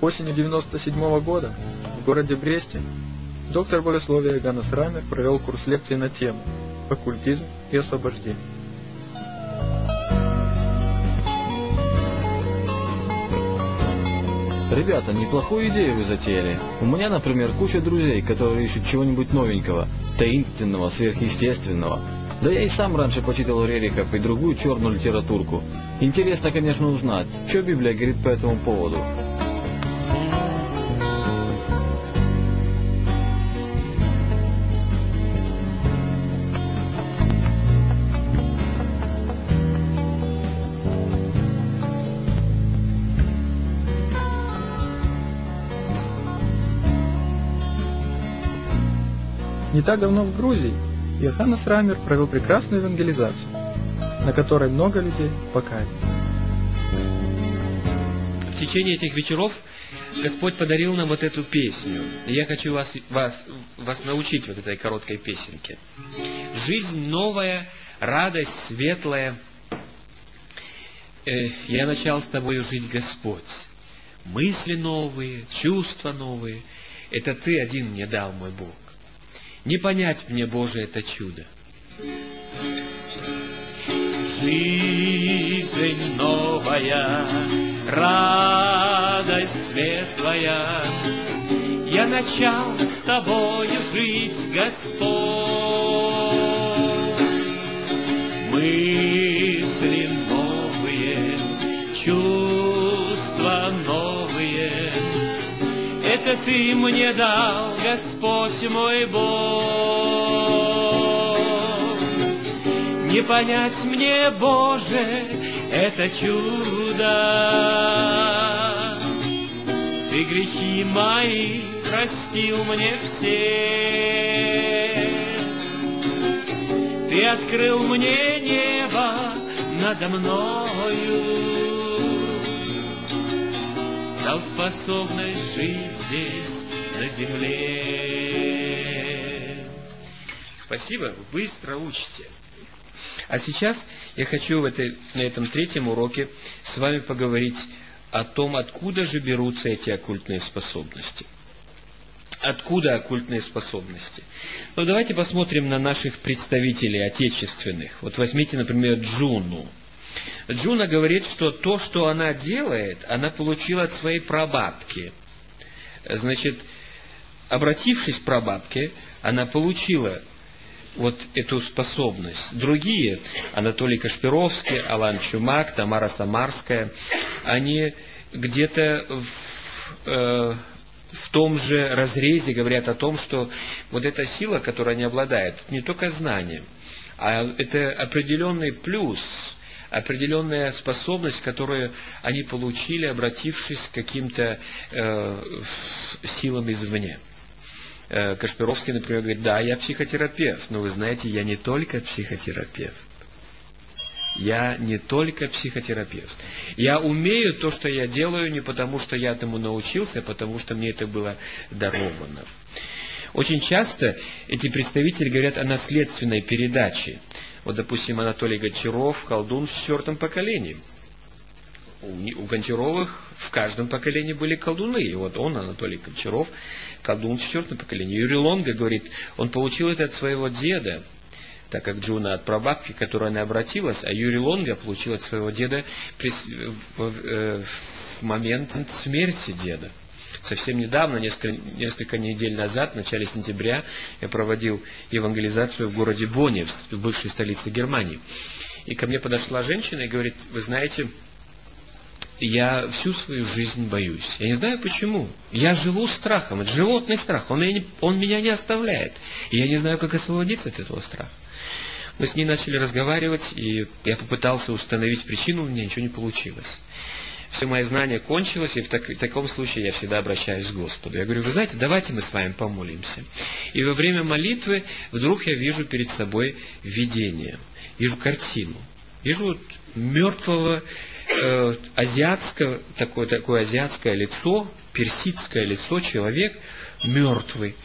Осенью 1997 года в городе Бресте доктор богословия Ганнес Рамер провел курс лекций на тему «Оккультизм и освобождение». Ребята, неплохую идею вы затеяли. У меня, например, куча друзей, которые ищут чего-нибудь новенького, таинственного, сверхъестественного. Да я и сам раньше почитал Рерихов и другую черную литературку. Интересно, конечно, узнать, что Библия говорит по этому поводу. Не так давно в Грузии Ганнес Рамер провел прекрасную евангелизацию, на которой много людей покаялись. В течение этих вечеров Господь подарил нам вот эту песню. И я хочу вас научить вот этой короткой песенке. Жизнь новая, радость светлая. Я начал с тобою жить, Господь. Мысли новые, чувства новые. Это Ты один мне дал, мой Бог. Не понять мне, Боже, это чудо. Жизнь новая, радость светлая, я начал с Тобою жить, Господь. Мысли новые, чувства новые, это Ты мне дал, Господь мой Бог. Не понять мне, Боже, это чудо. Ты грехи мои простил мне все. Ты открыл мне небо надо мною, дал способность жить здесь, на земле. Спасибо, вы быстро учите. А сейчас я хочу на этом третьем уроке с вами поговорить о том, откуда же берутся эти оккультные способности. Откуда оккультные способности? Ну, давайте посмотрим на наших представителей отечественных. Вот возьмите, например, Джуну. Джуна говорит, что то, что она делает, она получила от своей прабабки. Значит, обратившись к прабабке, она получила вот эту способность. Другие, Анатолий Кашпировский, Алан Чумак, Тамара Самарская, они где-то в том же разрезе говорят о том, что вот эта сила, которой они обладают, не только знание, а это определенный плюс, определенная способность, которую они получили, обратившись к каким-то силам извне. Кашпировский, например, говорит: да, я психотерапевт, но вы знаете, я не только психотерапевт. Я не только психотерапевт. Я умею то, что я делаю, не потому, что я этому научился, а потому, что мне это было даровано. Очень часто эти представители говорят о наследственной передаче. Вот, допустим, Анатолий Гончаров, колдун в 4-м поколении. У Гончаровых в каждом поколении были колдуны. И вот он, Анатолий Гончаров, колдун в 4-м поколении. Юрий Лонго говорит, он получил это от своего деда, так как Джуна от прабабки, к которой она обратилась, а Юрий Лонго получил от своего деда в момент смерти деда. Совсем недавно, несколько недель назад, в начале сентября, я проводил евангелизацию в городе Бонне, в бывшей столице Германии. И ко мне подошла женщина и говорит: вы знаете, я всю свою жизнь боюсь. Я не знаю почему. Я живу страхом. Это животный страх. Он меня не оставляет. И я не знаю, как освободиться от этого страха. Мы с ней начали разговаривать, и я попытался установить причину, у меня ничего не получилось. Все мои знания кончилось, и в таком случае я всегда обращаюсь к Господу. Я говорю: вы знаете, давайте мы с вами помолимся. И во время молитвы вдруг я вижу перед собой видение. Вижу картину. Вижу вот мертвого азиатское, такое азиатское лицо, персидское лицо, человек мертвый.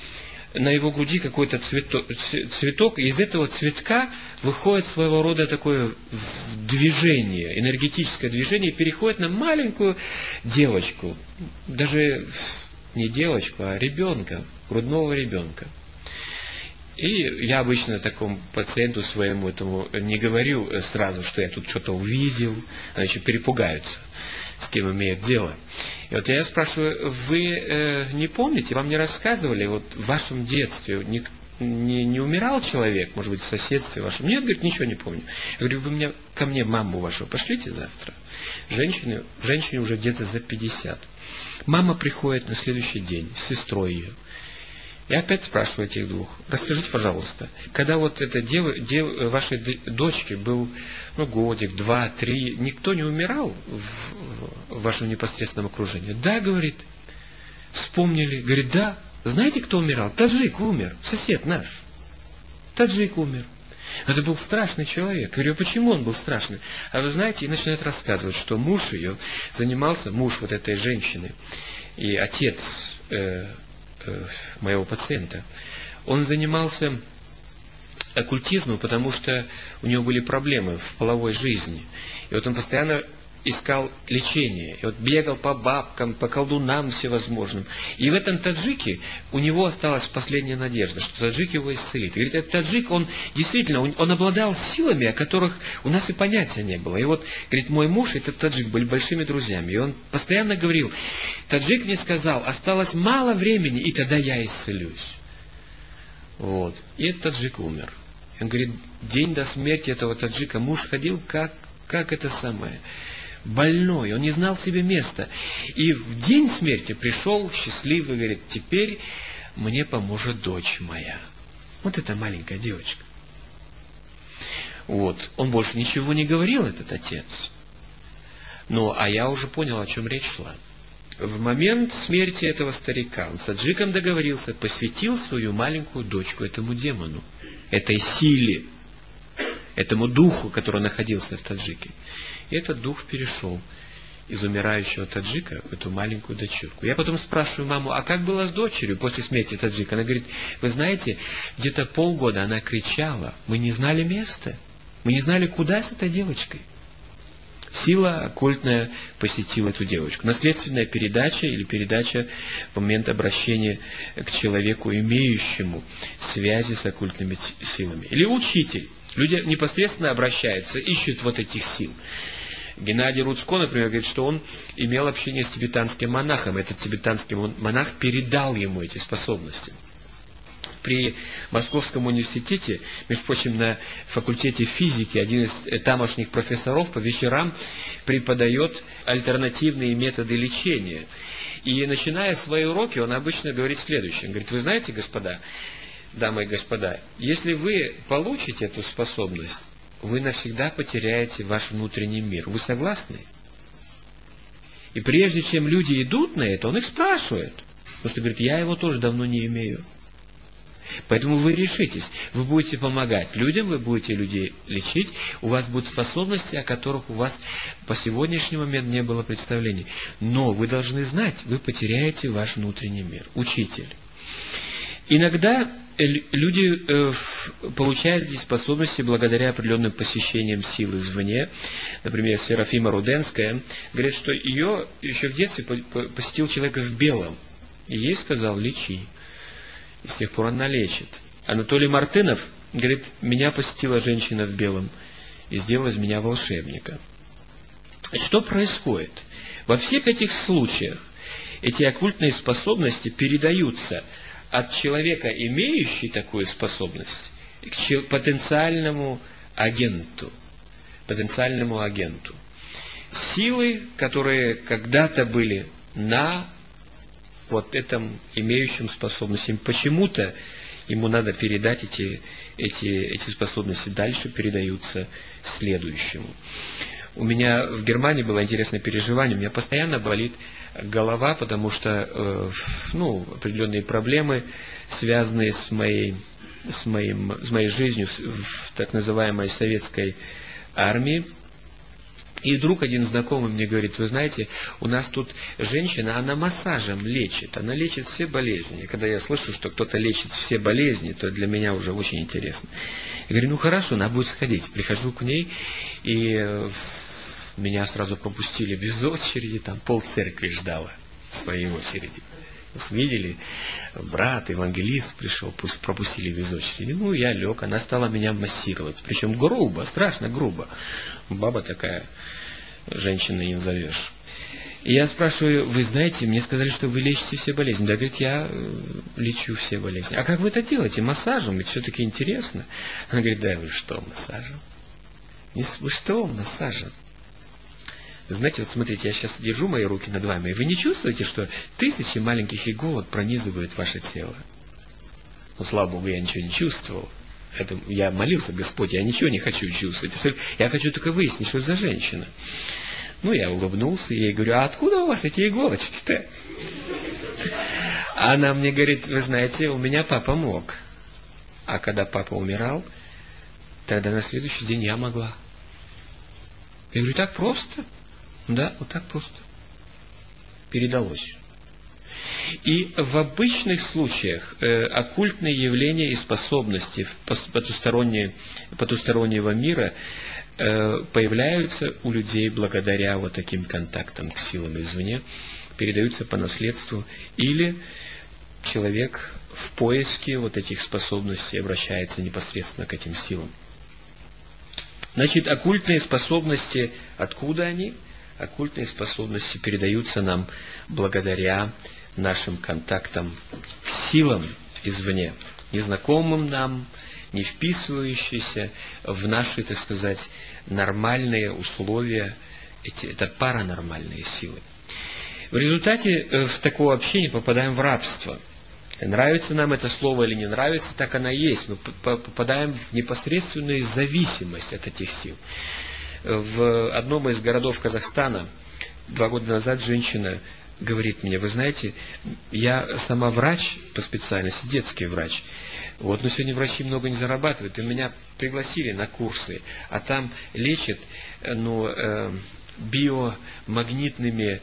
на его груди какой-то цветок, и из этого цветка выходит своего рода такое движение, энергетическое движение, и переходит на маленькую девочку, даже не девочку, а ребенка, грудного ребенка. И я обычно такому пациенту своему этому не говорю сразу, что я тут что-то увидел, они еще перепугаются, с кем имеют дело. И вот я спрашиваю, вы не помните, вам не рассказывали, вот в вашем детстве не умирал человек, может быть, в соседстве вашем? Нет, говорит, ничего не помню. Я говорю, вы ко мне маму вашу пошлите завтра. Женщине уже где-то за 50. Мама приходит на следующий день с сестрой ее. Я опять спрашиваю этих двух, расскажите, пожалуйста, когда вот эта вашей дочке был годик, 2, 3, никто не умирал в вашем непосредственном окружении? Да, говорит, вспомнили, говорит, да, знаете, кто умирал? Таджик умер, сосед наш. Таджик умер. Это был страшный человек. Я говорю, почему он был страшный? А вы знаете, и начинает рассказывать, что муж ее занимался, муж вот этой женщины, и отец моего пациента, он занимался оккультизмом, потому что у него были проблемы в половой жизни. И вот он постоянно искал лечение. И вот бегал по бабкам, по колдунам всевозможным. И в этом таджике у него осталась последняя надежда, что таджик его исцелит. И говорит, этот таджик, он действительно, он обладал силами, о которых у нас и понятия не было. И вот, говорит, мой муж и этот таджик были большими друзьями. И он постоянно говорил, таджик мне сказал, осталось мало времени, и тогда я исцелюсь. Вот. И этот таджик умер. Он говорит, день до смерти этого таджика муж ходил как это самое, больной, он не знал себе места. И в день смерти пришел счастливый, говорит, теперь мне поможет дочь моя. Вот эта маленькая девочка. Вот. Он больше ничего не говорил, этот отец. Ну, а я уже понял, о чем речь шла. В момент смерти этого старика он с таджиком договорился, посвятил свою маленькую дочку этому демону, этой силе, этому духу, который находился в таджике. И этот дух перешел из умирающего таджика в эту маленькую дочурку. Я потом спрашиваю маму, а как было с дочерью после смерти таджика? Она говорит, вы знаете, где-то полгода она кричала, мы не знали места, мы не знали, куда с этой девочкой. Сила оккультная посетила эту девочку. Наследственная передача или передача в момент обращения к человеку, имеющему связи с оккультными силами. Или учитель. Люди непосредственно обращаются, ищут вот этих сил. Геннадий Руцко, например, говорит, что он имел общение с тибетанским монахом. Этот тибетанский монах передал ему эти способности. При Московском университете, между прочим, на факультете физики, один из тамошних профессоров по вечерам преподает альтернативные методы лечения. И начиная свои уроки, он обычно говорит следующее. Он говорит, вы знаете, господа, дамы и господа, если вы получите эту способность, вы навсегда потеряете ваш внутренний мир. Вы согласны? И прежде чем люди идут на это, он их спрашивает. Потому что говорит, я его тоже давно не имею. Поэтому вы решитесь, вы будете помогать людям, вы будете людей лечить, у вас будут способности, о которых у вас по сегодняшний момент не было представлений. Но вы должны знать, вы потеряете ваш внутренний мир. Учитель. Иногда люди получают эти способности благодаря определенным посещениям сил извне. Например, Серафима Руденская говорит, что ее еще в детстве посетил человек в белом. И ей сказал, лечи. И с тех пор она лечит. Анатолий Мартынов говорит, меня посетила женщина в белом и сделала из меня волшебника. Что происходит? Во всех этих случаях эти оккультные способности передаются от человека, имеющего такую способность, к потенциальному агенту. Силы, которые когда-то были на вот этом имеющем способности. Почему-то ему надо передать эти способности. Дальше передаются следующему. У меня в Германии было интересное переживание. У меня постоянно болит голова, потому что определенные проблемы, связанные с моей жизнью в так называемой советской армии. И вдруг один знакомый мне говорит: вы знаете, у нас тут женщина, она массажем лечит, она лечит все болезни. И когда я слышу, что кто-то лечит все болезни, то для меня уже очень интересно. Я говорю: ну хорошо, надо будет сходить. Прихожу к ней, и меня сразу пропустили без очереди, там полцеркви ждала своей очереди. Видели, брат, евангелист пришел, пусть пропустили без очереди. Ну, я лег, она стала меня массировать. Причем грубо, страшно грубо. Баба такая, женщина не назовешь. И я спрашиваю: вы знаете, мне сказали, что вы лечите все болезни. Да, говорит, я лечу все болезни. А как вы это делаете? Массажем? Ведь все-таки интересно. Она говорит: да вы что, массажем? Вы что, массажем? Знаете, вот смотрите, я сейчас держу мои руки над вами, и вы не чувствуете, что тысячи маленьких иголок пронизывают ваше тело? Ну, слава Богу, я ничего не чувствовал. Я молился: Господь, я ничего не хочу чувствовать. Я хочу только выяснить, что за женщина. Ну, я улыбнулся ей, говорю: а откуда у вас эти иголочки-то? Она мне говорит: вы знаете, у меня папа мог. А когда папа умирал, тогда на следующий день я могла. Я говорю: так просто? Да, вот так просто. Передалось. И в обычных случаях оккультные явления и способности потустороннего мира появляются у людей благодаря вот таким контактам к силам извне, передаются по наследству, или человек в поиске вот этих способностей обращается непосредственно к этим силам. Значит, оккультные способности, откуда они? Оккультные способности передаются нам благодаря нашим контактам к силам извне, незнакомым нам, не вписывающиеся в наши, так сказать, нормальные условия, это паранормальные силы. В результате в такое общение попадаем в рабство. Нравится нам это слово или не нравится, так оно и есть. Мы попадаем в непосредственную зависимость от этих сил. В одном из городов Казахстана 2 года назад женщина говорит мне: вы знаете, я сама врач по специальности, детский врач. Вот, но сегодня врачи много не зарабатывают, и меня пригласили на курсы, а там лечат, биомагнитной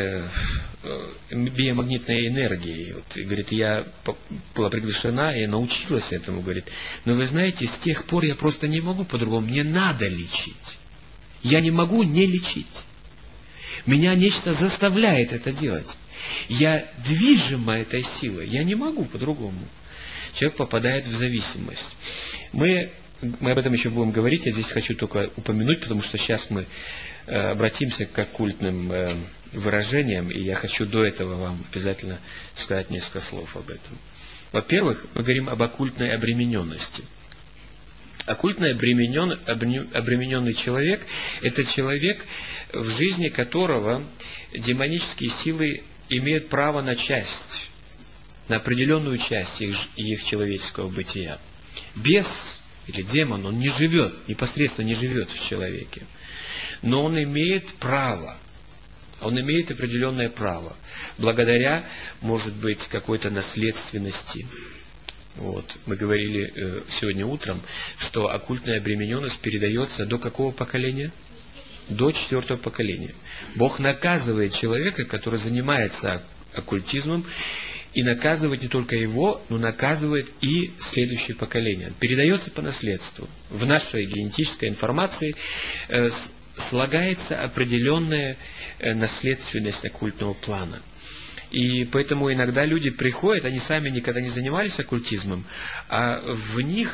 энергией. Вот, и, говорит, я была приглашена, я научилась этому, говорит. Но вы знаете, с тех пор я просто не могу по-другому, мне надо лечить. Я не могу не лечить. Меня нечто заставляет это делать. Я движима этой силой, я не могу по-другому. Человек попадает в зависимость. Мы об этом еще будем говорить, я здесь хочу только упомянуть, потому что сейчас мы обратимся к оккультным выражениям, и я хочу до этого вам обязательно сказать несколько слов об этом. Во-первых, мы говорим об оккультной обремененности. Оккультно обремененный человек – это человек, в жизни которого демонические силы имеют право на часть, на определенную часть их человеческого бытия. Бес или демон, он не живет, непосредственно не живет в человеке, но он имеет право, он имеет определенное право, благодаря, может быть, какой-то наследственности. Вот. Мы говорили сегодня утром, что оккультная обремененность передается до какого поколения? До 4-го поколения. Бог наказывает человека, который занимается оккультизмом, и наказывает не только его, но наказывает и следующее поколение. Передается по наследству. В нашей генетической информации слагается определенная наследственность оккультного плана. И поэтому иногда люди приходят, они сами никогда не занимались оккультизмом, а в них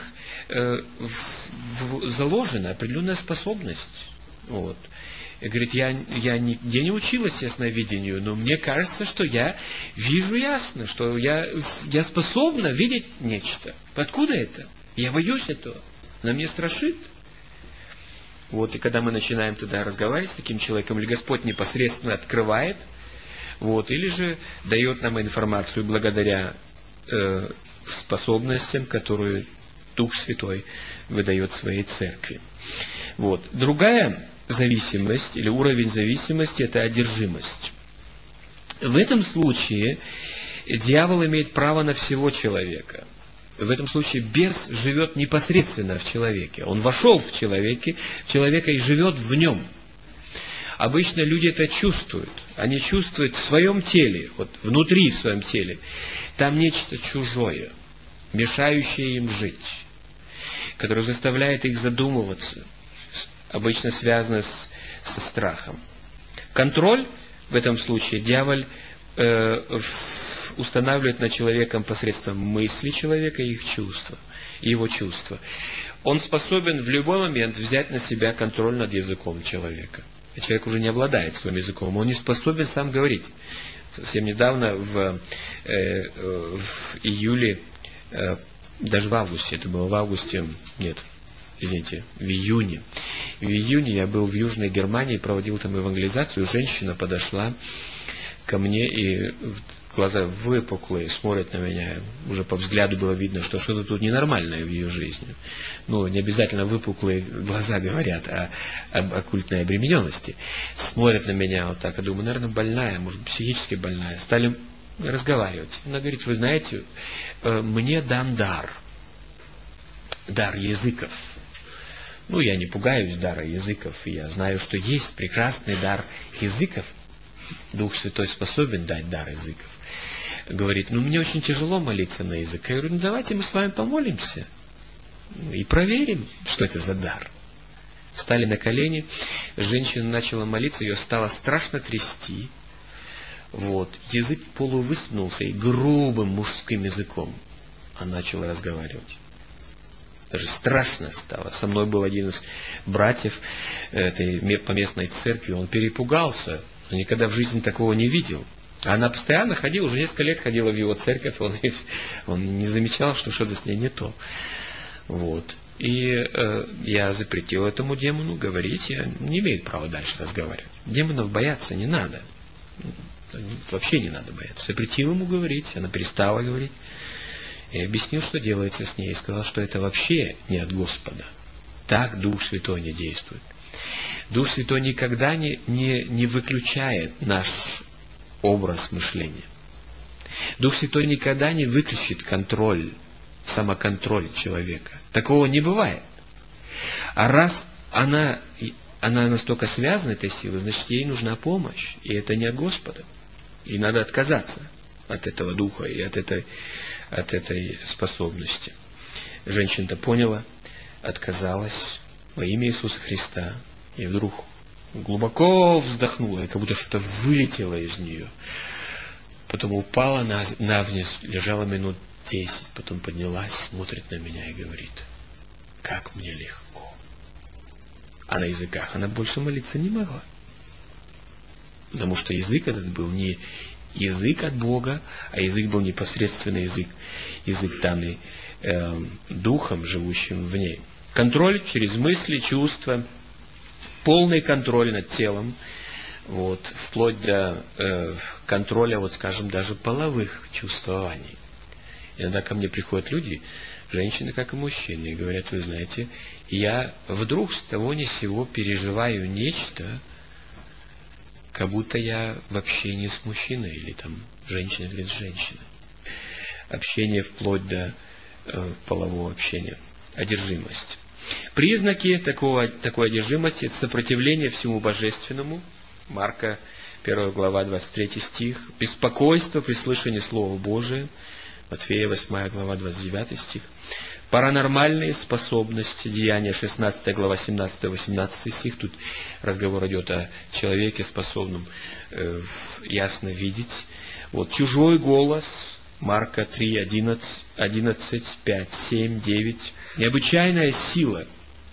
заложена определенная способность. Вот. И говорит, я нигде не училась ясновидению, но мне кажется, что я вижу ясно, что я способна видеть нечто. Откуда это? Я боюсь этого. Она меня страшит. Вот, и когда мы начинаем тогда разговаривать с таким человеком, или Господь непосредственно открывает, вот, или же дает нам информацию благодаря способностям, которые Дух Святой выдает своей церкви. Вот. Другая зависимость или уровень зависимости – это одержимость. В этом случае дьявол имеет право на всего человека. В этом случае бес живет непосредственно в человеке. Он вошел в человека и живет в нем. Обычно люди это чувствуют. Они чувствуют в своем теле, вот внутри в своем теле, там нечто чужое, мешающее им жить, которое заставляет их задумываться, обычно связано со страхом. Контроль в этом случае дьявол устанавливает над человеком посредством мысли человека и их чувства, его чувства. Он способен в любой момент взять на себя контроль над языком человека. И человек уже не обладает своим языком, он не способен сам говорить. Совсем недавно, в июле, даже в августе, это было в августе, нет, извините, в июне. В июне я был в Южной Германии, проводил там евангелизацию, женщина подошла ко мне, и глаза выпуклые, смотрят на меня. Уже по взгляду было видно, что что-то тут ненормальное в ее жизни. Ну, не обязательно выпуклые глаза говорят об оккультной обремененности. Смотрят на меня вот так, я думаю, наверное, больная, может, психически больная. Стали разговаривать. Она говорит, вы знаете, мне дан дар языков. Ну, я не пугаюсь дара языков, и я знаю, что есть прекрасный дар языков. Дух Святой способен дать дар языков. Говорит, ну мне очень тяжело молиться на язык. Я говорю, ну давайте мы с вами помолимся и проверим, что это за дар. Встали на колени, женщина начала молиться, ее стало страшно трясти. Вот. Язык полувысунулся, и грубым мужским языком она начала разговаривать. Даже страшно стало. Со мной был один из братьев этой поместной церкви, он перепугался, он никогда в жизни такого не видел. Она постоянно ходила, уже несколько лет ходила в его церковь, он не замечал, что что-то с ней не то. Вот. И я запретил этому демону говорить, я не имею права дальше разговаривать. Демонов бояться не надо. Вообще не надо бояться. Запретил ему говорить, она перестала говорить. Я объяснил, что делается с ней, и сказал, что это вообще не от Господа. Так Дух Святой не действует. Дух Святой никогда не выключает наш образ мышления. Дух Святой никогда не выключит контроль, самоконтроль человека. Такого не бывает. А раз она настолько связана, этой силой, значит, ей нужна помощь. И это не от Господа. И надо отказаться от этого духа и от этой способности. Женщина-то поняла, отказалась во имя Иисуса Христа. И вдруг глубоко вздохнула, и как будто что-то вылетело из нее. Потом упала навзничь, лежала минут 10, потом поднялась, смотрит на меня и говорит, как мне легко. А на языках она больше молиться не могла. Потому что язык этот был не язык от Бога, а язык был непосредственно язык данный Духом, живущим в ней. Контроль через мысли, чувства, полный контроль над телом, вот, вплоть до контроля, вот скажем, даже половых чувствований. Иногда ко мне приходят люди, женщины, как и мужчины, и говорят, вы знаете, я вдруг с того ни с сего переживаю нечто, как будто я в общении с мужчиной, или там женщина говорит с женщиной. Общение вплоть до полового общения. Одержимость. Признаки такой одержимости – это сопротивление всему божественному. Марка 1 глава 23 стих. Беспокойство при слышании Слова Божия. Матфея 8 глава 29 стих. Паранормальные способности, Деяния 16 глава 17-18 стих. Тут разговор идет о человеке, способном ясно видеть. Вот, чужой голос, Марка 3, 11, 5, 7, 9. Необычайная сила.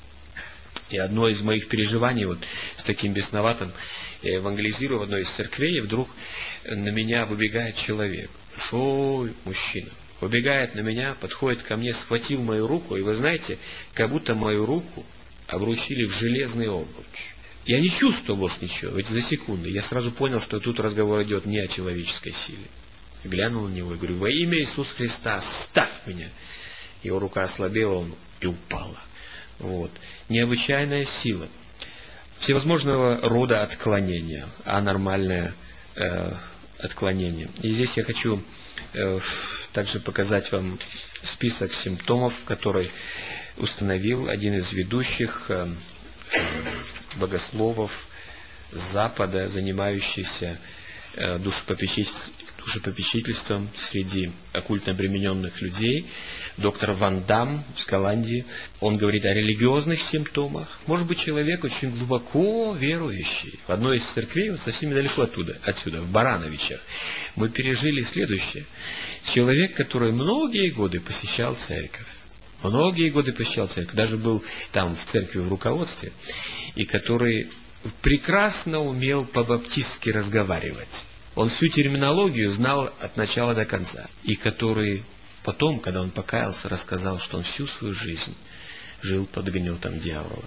И одно из моих переживаний вот с таким бесноватым, я евангелизирую в одной из церквей, и вдруг на меня выбегает человек. Большой мужчина. Выбегает на меня, подходит ко мне, схватил мою руку, и вы знаете, как будто мою руку обручили в железный обруч. Я не чувствовал больше ничего, ведь за секунду. Я сразу понял, что тут разговор идет не о человеческой силе. Глянул на него и говорю, во имя Иисуса Христа, оставь меня. Его рука ослабела, он и упала. Вот. Необычайная сила. Всевозможного рода отклонения, анормальное отклонение. И здесь я хочу также показать вам список симптомов, который установил один из ведущих богословов с Запада, занимающийся душепопечительством среди оккультно обремененных людей, доктор Ван Дам из Голландии. Он говорит о религиозных симптомах. Может быть, человек очень глубоко верующий. В одной из церквей, вот совсем недалеко отсюда, в Барановичах, мы пережили следующее. Человек, который многие годы посещал церковь, даже был там в церкви в руководстве, и который прекрасно умел по-баптистски разговаривать. Он всю терминологию знал от начала до конца. И который потом, когда он покаялся, рассказал, что он всю свою жизнь жил под гнетом дьявола.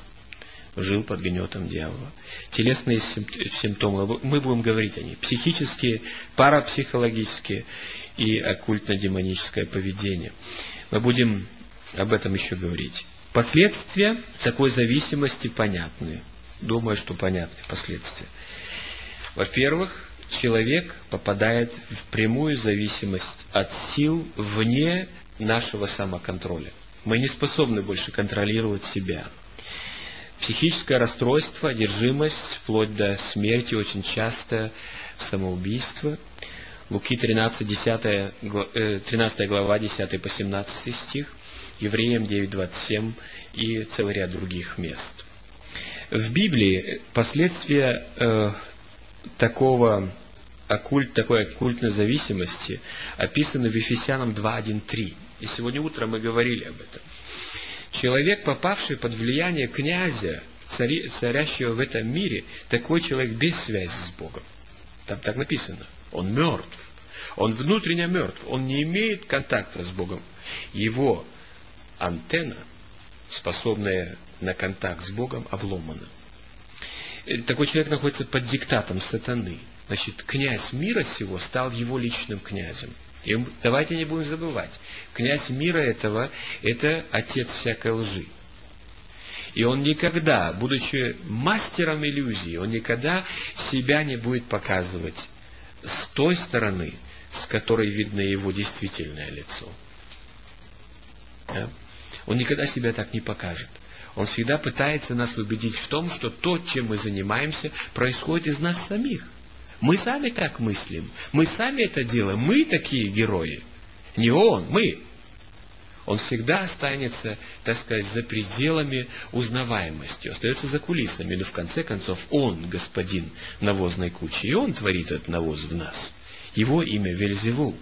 Телесные симптомы, мы будем говорить о них. Психические, парапсихологические и оккультно-демоническое поведение. Мы будем об этом еще говорить. Последствия такой зависимости понятны. Думаю, что понятны последствия. Во-первых, человек попадает в прямую зависимость от сил вне нашего самоконтроля. Мы не способны больше контролировать себя. Психическое расстройство, одержимость, вплоть до смерти, очень часто самоубийство. Луки 13 глава, 10 по 17 стих, Евреям 9:27 и целый ряд других мест. В Библии последствия такой оккультной зависимости описаны в Ефесянам 2:1-3. И сегодня утром мы говорили об этом. Человек, попавший под влияние князя, царящего в этом мире, такой человек без связи с Богом. Там так написано. Он мертв. Он внутренне мертв. Он не имеет контакта с Богом. Его антенна, способная на контакт с Богом, обломана. Такой человек находится под диктатом сатаны. Значит, князь мира сего стал его личным князем. И давайте не будем забывать, князь мира этого – это отец всякой лжи. И он никогда, будучи мастером иллюзии, он никогда себя не будет показывать с той стороны, с которой видно его действительное лицо. Да? Он никогда себя так не покажет. Он всегда пытается нас убедить в том, что то, чем мы занимаемся, происходит из нас самих. Мы сами так мыслим, мы сами это делаем, мы такие герои. Не он, мы. Он всегда останется, так сказать, за пределами узнаваемости, остается за кулисами, но в конце концов он господин навозной кучи, и он творит этот навоз в нас. Его имя Вельзевул.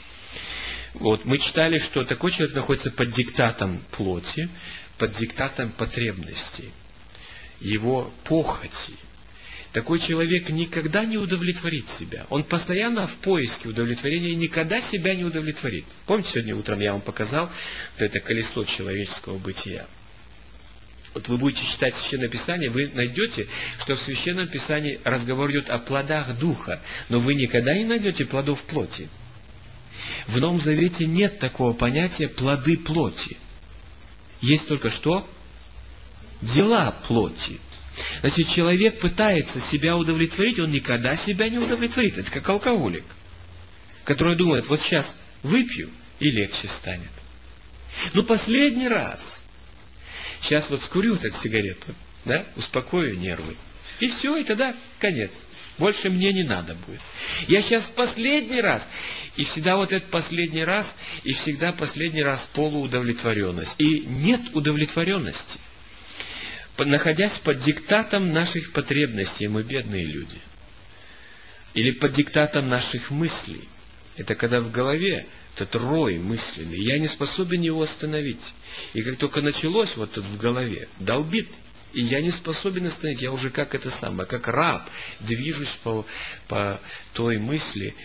Вот, мы читали, что такой человек находится под диктатом плоти, под диктатом потребностей, его похоти. Такой человек никогда не удовлетворит себя. Он постоянно в поиске удовлетворения и никогда себя не удовлетворит. Помните, сегодня утром я вам показал вот это колесо человеческого бытия? Вот вы будете читать Священное Писание, вы найдете, что в Священном Писании разговор идет о плодах Духа, но вы никогда не найдете плодов плоти. В Новом Завете нет такого понятия плоды плоти. Есть только что? Дела плоти. Значит, человек пытается себя удовлетворить, он никогда себя не удовлетворит. Это как алкоголик, который думает, вот сейчас выпью и легче станет. Но последний раз, сейчас вот скурю эту сигарету, да, успокою нервы. И все, и тогда конец. Больше мне не надо будет. Я сейчас последний раз. И всегда вот этот последний раз, и всегда последний раз полуудовлетворенность. И нет удовлетворенности. Находясь под диктатом наших потребностей, мы бедные люди. Или под диктатом наших мыслей. Это когда в голове этот рой мысленный, я не способен его остановить. И как только началось вот тут в голове, долбит, и я не способен остановить, я уже как это самое, как раб, движусь по той мысли,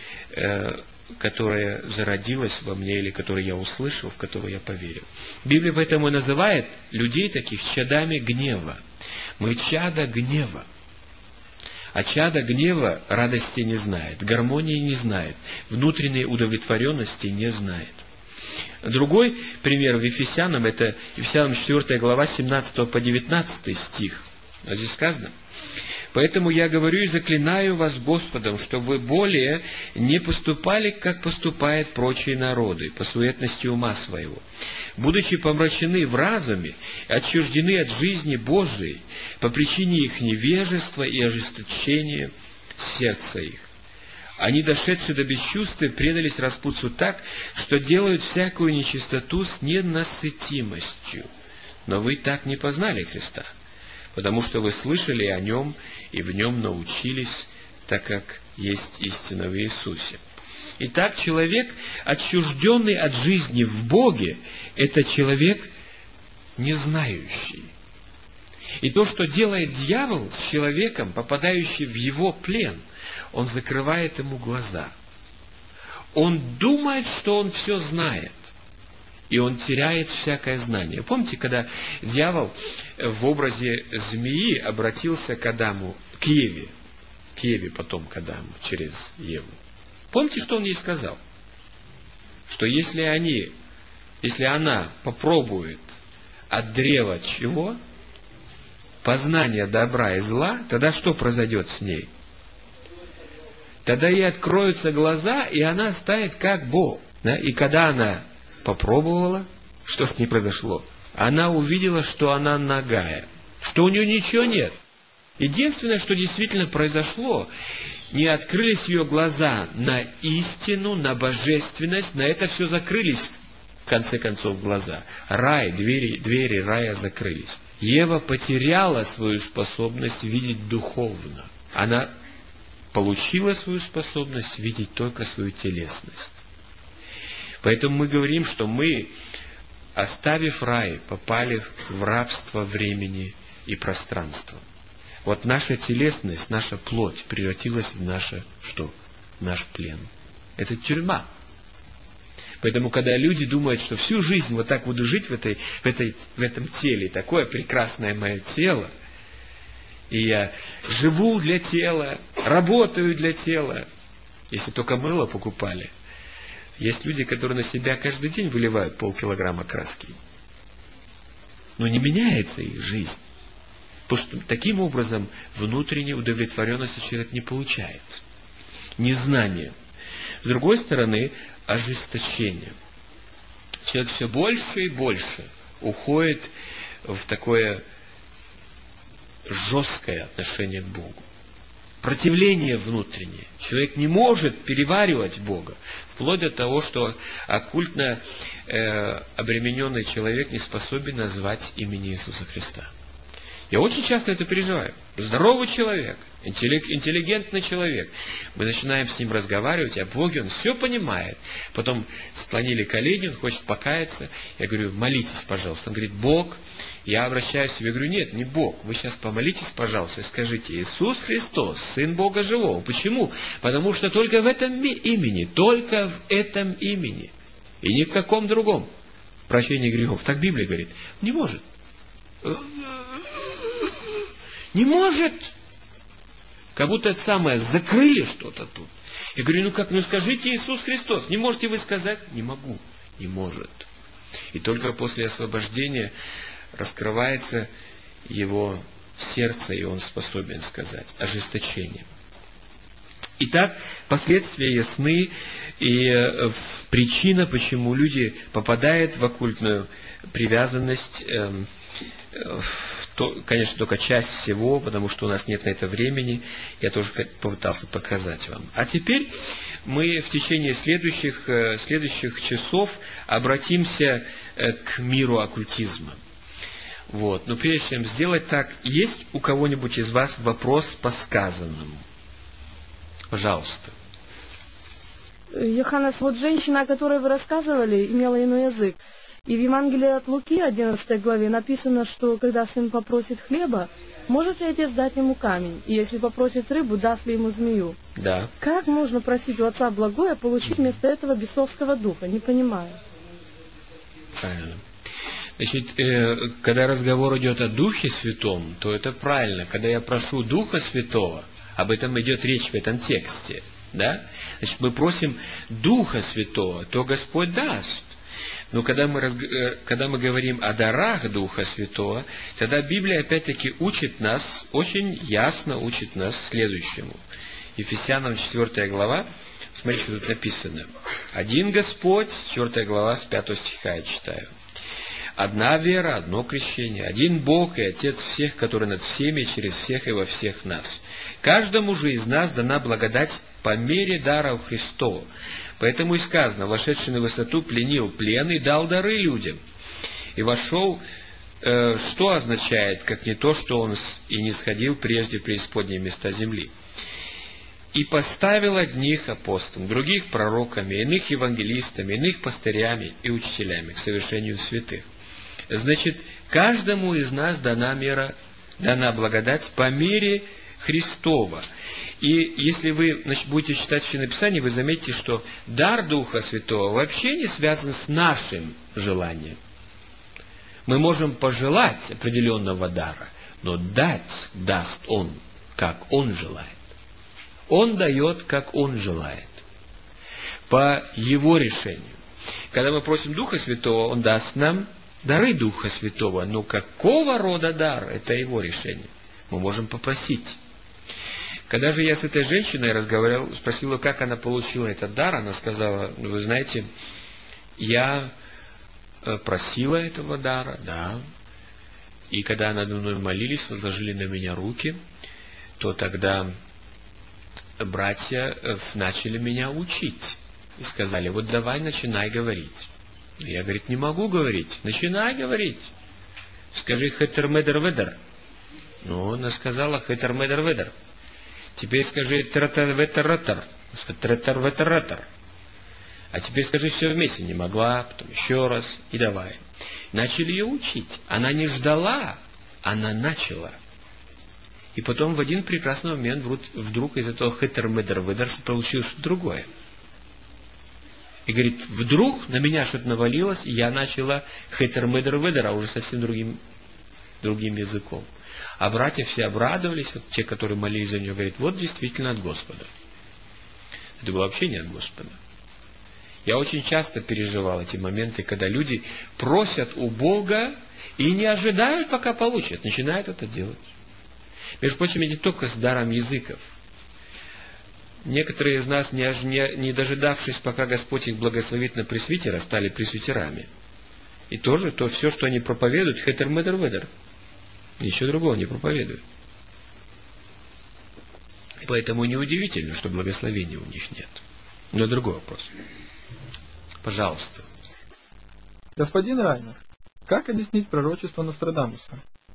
которая зародилась во мне, или которую я услышал, в которую я поверил. Библия поэтому и называет людей таких чадами гнева. Мы чада гнева. А чадо гнева радости не знает, гармонии не знает, внутренней удовлетворенности не знает. Другой пример в Ефесянам, это Ефесянам 4 глава 17 по 19 стих. Здесь сказано: Поэтому я говорю и заклинаю вас Господом, что вы более не поступали, как поступают прочие народы, по суетности ума своего, будучи помрачены в разуме, отчуждены от жизни Божией по причине их невежества и ожесточения сердца их. Они, дошедшие до бесчувствия, предались распутству так, что делают всякую нечистоту с ненасытимостью. Но вы так не познали Христа, потому что вы слышали о Нем и в Нем научились, так как есть истина в Иисусе. Итак, человек, отчужденный от жизни в Боге, это человек не знающий. И то, что делает дьявол с человеком, попадающий в его плен, он закрывает ему глаза. Он думает, что он все знает, и он теряет всякое знание. Помните, когда дьявол в образе змеи обратился к Адаму, к Еве потом к Адаму, через Еву. Помните, что он ей сказал? Что если она попробует от древа чего? Познания добра и зла, тогда что произойдет с ней? Тогда ей откроются глаза, и она станет как Бог. Да? И когда она попробовала, что с ней произошло? Она увидела, что она нагая, что у нее ничего нет. Единственное, что действительно произошло, не открылись ее глаза на истину, на божественность, на это все закрылись, в конце концов, глаза. Рай, двери рая закрылись. Ева потеряла свою способность видеть духовно. Она получила свою способность видеть только свою телесность. Поэтому мы говорим, что мы, оставив рай, попали в рабство времени и пространства. Вот наша телесность, наша плоть превратилась в наше что? В наш плен. Это тюрьма. Поэтому, когда люди думают, что всю жизнь вот так буду жить в этом теле, такое прекрасное мое тело, и я живу для тела, работаю для тела, если только мыло покупали. Есть люди, которые на себя каждый день выливают полкилограмма краски. Но не меняется их жизнь. Потому что таким образом внутренней удовлетворенности человек не получает. Незнание. С другой стороны, ожесточение. Человек все больше и больше уходит в такое жесткое отношение к Богу. Противление внутреннее. Человек не может переваривать Бога. Вплоть до того, что оккультно обремененный человек не способен назвать имени Иисуса Христа. Я очень часто это переживаю. Здоровый человек, интеллигентный человек. Мы начинаем с ним разговаривать о Боге, он все понимает. Потом склонили колени, он хочет покаяться. Я говорю, молитесь, пожалуйста. Он говорит, Бог. Я обращаюсь к себе, говорю, нет, не Бог. Вы сейчас помолитесь, пожалуйста, и скажите, Иисус Христос, Сын Бога Живого. Почему? Потому что только в этом имени, и ни в каком другом прощение грехов. Так Библия говорит. Не может. Не может. Как будто это самое, закрыли что-то тут. Я говорю, скажите Иисус Христос. Не можете вы сказать? Не могу. Не может. И только после освобождения раскрывается его сердце, и он способен сказать. Ожесточение. Итак, последствия ясны, и причина, почему люди попадают в оккультную привязанность, конечно, только часть всего, потому что у нас нет на это времени. Я тоже попытался показать вам. А теперь мы в течение следующих часов обратимся к миру оккультизма. Вот. Но прежде чем сделать так, есть у кого-нибудь из вас вопрос по сказанному? Пожалуйста. Йоханнес, вот женщина, о которой вы рассказывали, имела иной язык. И в Евангелии от Луки, 11 главе, написано, что когда сын попросит хлеба, может ли отец дать ему камень? И если попросит рыбу, даст ли ему змею? Да. Как можно просить у Отца благое, а получить вместо этого бесовского духа? Не понимаю. Правильно. Значит, когда разговор идет о Духе Святом, то это правильно. Когда я прошу Духа Святого, об этом идет речь в этом тексте. Да? Значит, мы просим Духа Святого, то Господь даст. Но когда мы говорим о дарах Духа Святого, тогда Библия опять-таки учит нас, очень ясно учит нас следующему. Ефесянам 4 глава, смотрите, что тут написано. Один Господь, 4 глава, с 5 стиха я читаю. Одна вера, одно крещение, один Бог и Отец всех, который над всеми, через всех и во всех нас. Каждому же из нас дана благодать по мере даров Христова. Поэтому и сказано, вошедший на высоту пленил плен и дал дары людям. И вошел, что означает, как не то, что он и не сходил прежде в преисподние места земли. И поставил одних апостолами, других пророками, иных евангелистами, иных пастырями и учителями к совершению святых. Значит, каждому из нас дана благодать по мере Христова. И если вы будете читать Священное Писание, вы заметите, что дар Духа Святого вообще не связан с нашим желанием. Мы можем пожелать определенного дара, но даст Он, как Он желает. Он дает, как Он желает, по Его решению. Когда мы просим Духа Святого, Он даст нам дары Духа Святого, но какого рода дар, это Его решение. Мы можем попросить. Когда же я с этой женщиной разговаривал, спросил ее, как она получила этот дар, она сказала, вы знаете, я просила этого дара, да, и когда надо мной молились, возложили на меня руки, то тогда братья начали меня учить и сказали, вот давай начинай говорить. Я, говорит, не могу говорить. Начинай говорить. Скажи хетер-медер-ведер. Ну, она сказала хетер-медер-ведер. Теперь скажи тратер-ветер-ратер. Тратер-ветер-ратер. А теперь скажи все вместе. Не могла, потом еще раз. И давай. Начали ее учить. Она не ждала, она начала. И потом в один прекрасный момент вдруг из этого хетер-медер-ведер получилось что-то другое. И говорит, вдруг на меня что-то навалилось, и я начала хетер-медер-ведер, а уже совсем другим языком. А братья все обрадовались, вот те, которые молились за нее, говорят, вот действительно от Господа. Это было вообще не от Господа. Я очень часто переживал эти моменты, когда люди просят у Бога и не ожидают, пока получат, начинают это делать. Между прочим, не только с даром языков. Некоторые из нас, не дожидавшись, пока Господь их благословит на пресвитера, стали пресвитерами. И тоже то все, что они проповедуют, хетер-медер-ведер. Ничего другого не проповедуют. И поэтому неудивительно, что благословения у них нет. Но другой вопрос. Пожалуйста. Господин Райнер, как объяснить пророчество Нострадамуса?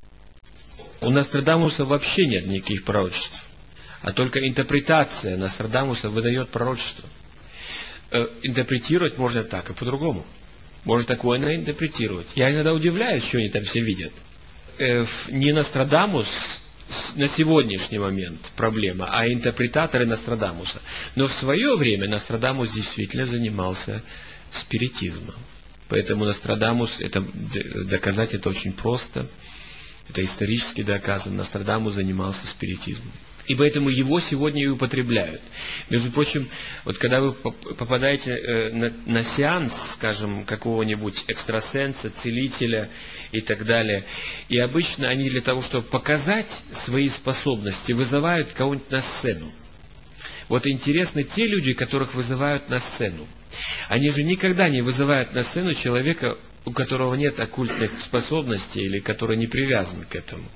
У Нострадамуса вообще нет никаких пророчеств. А только интерпретация Нострадамуса выдает пророчество. Интерпретировать можно так и по-другому. Можно такое интерпретировать. Я иногда удивляюсь, что они там все видят. Не Нострадамус на сегодняшний момент проблема, а интерпретаторы Нострадамуса. Но в свое время Нострадамус действительно занимался спиритизмом. Поэтому Нострадамус, доказать это очень просто. Это исторически доказано. Нострадамус занимался спиритизмом. И поэтому его сегодня и употребляют. Между прочим, вот когда вы попадаете на сеанс, скажем, какого-нибудь экстрасенса, целителя и так далее, и обычно они для того, чтобы показать свои способности, вызывают кого-нибудь на сцену. Вот интересны те люди, которых вызывают на сцену. Они же никогда не вызывают на сцену человека, у которого нет оккультных способностей или который не привязан к этому.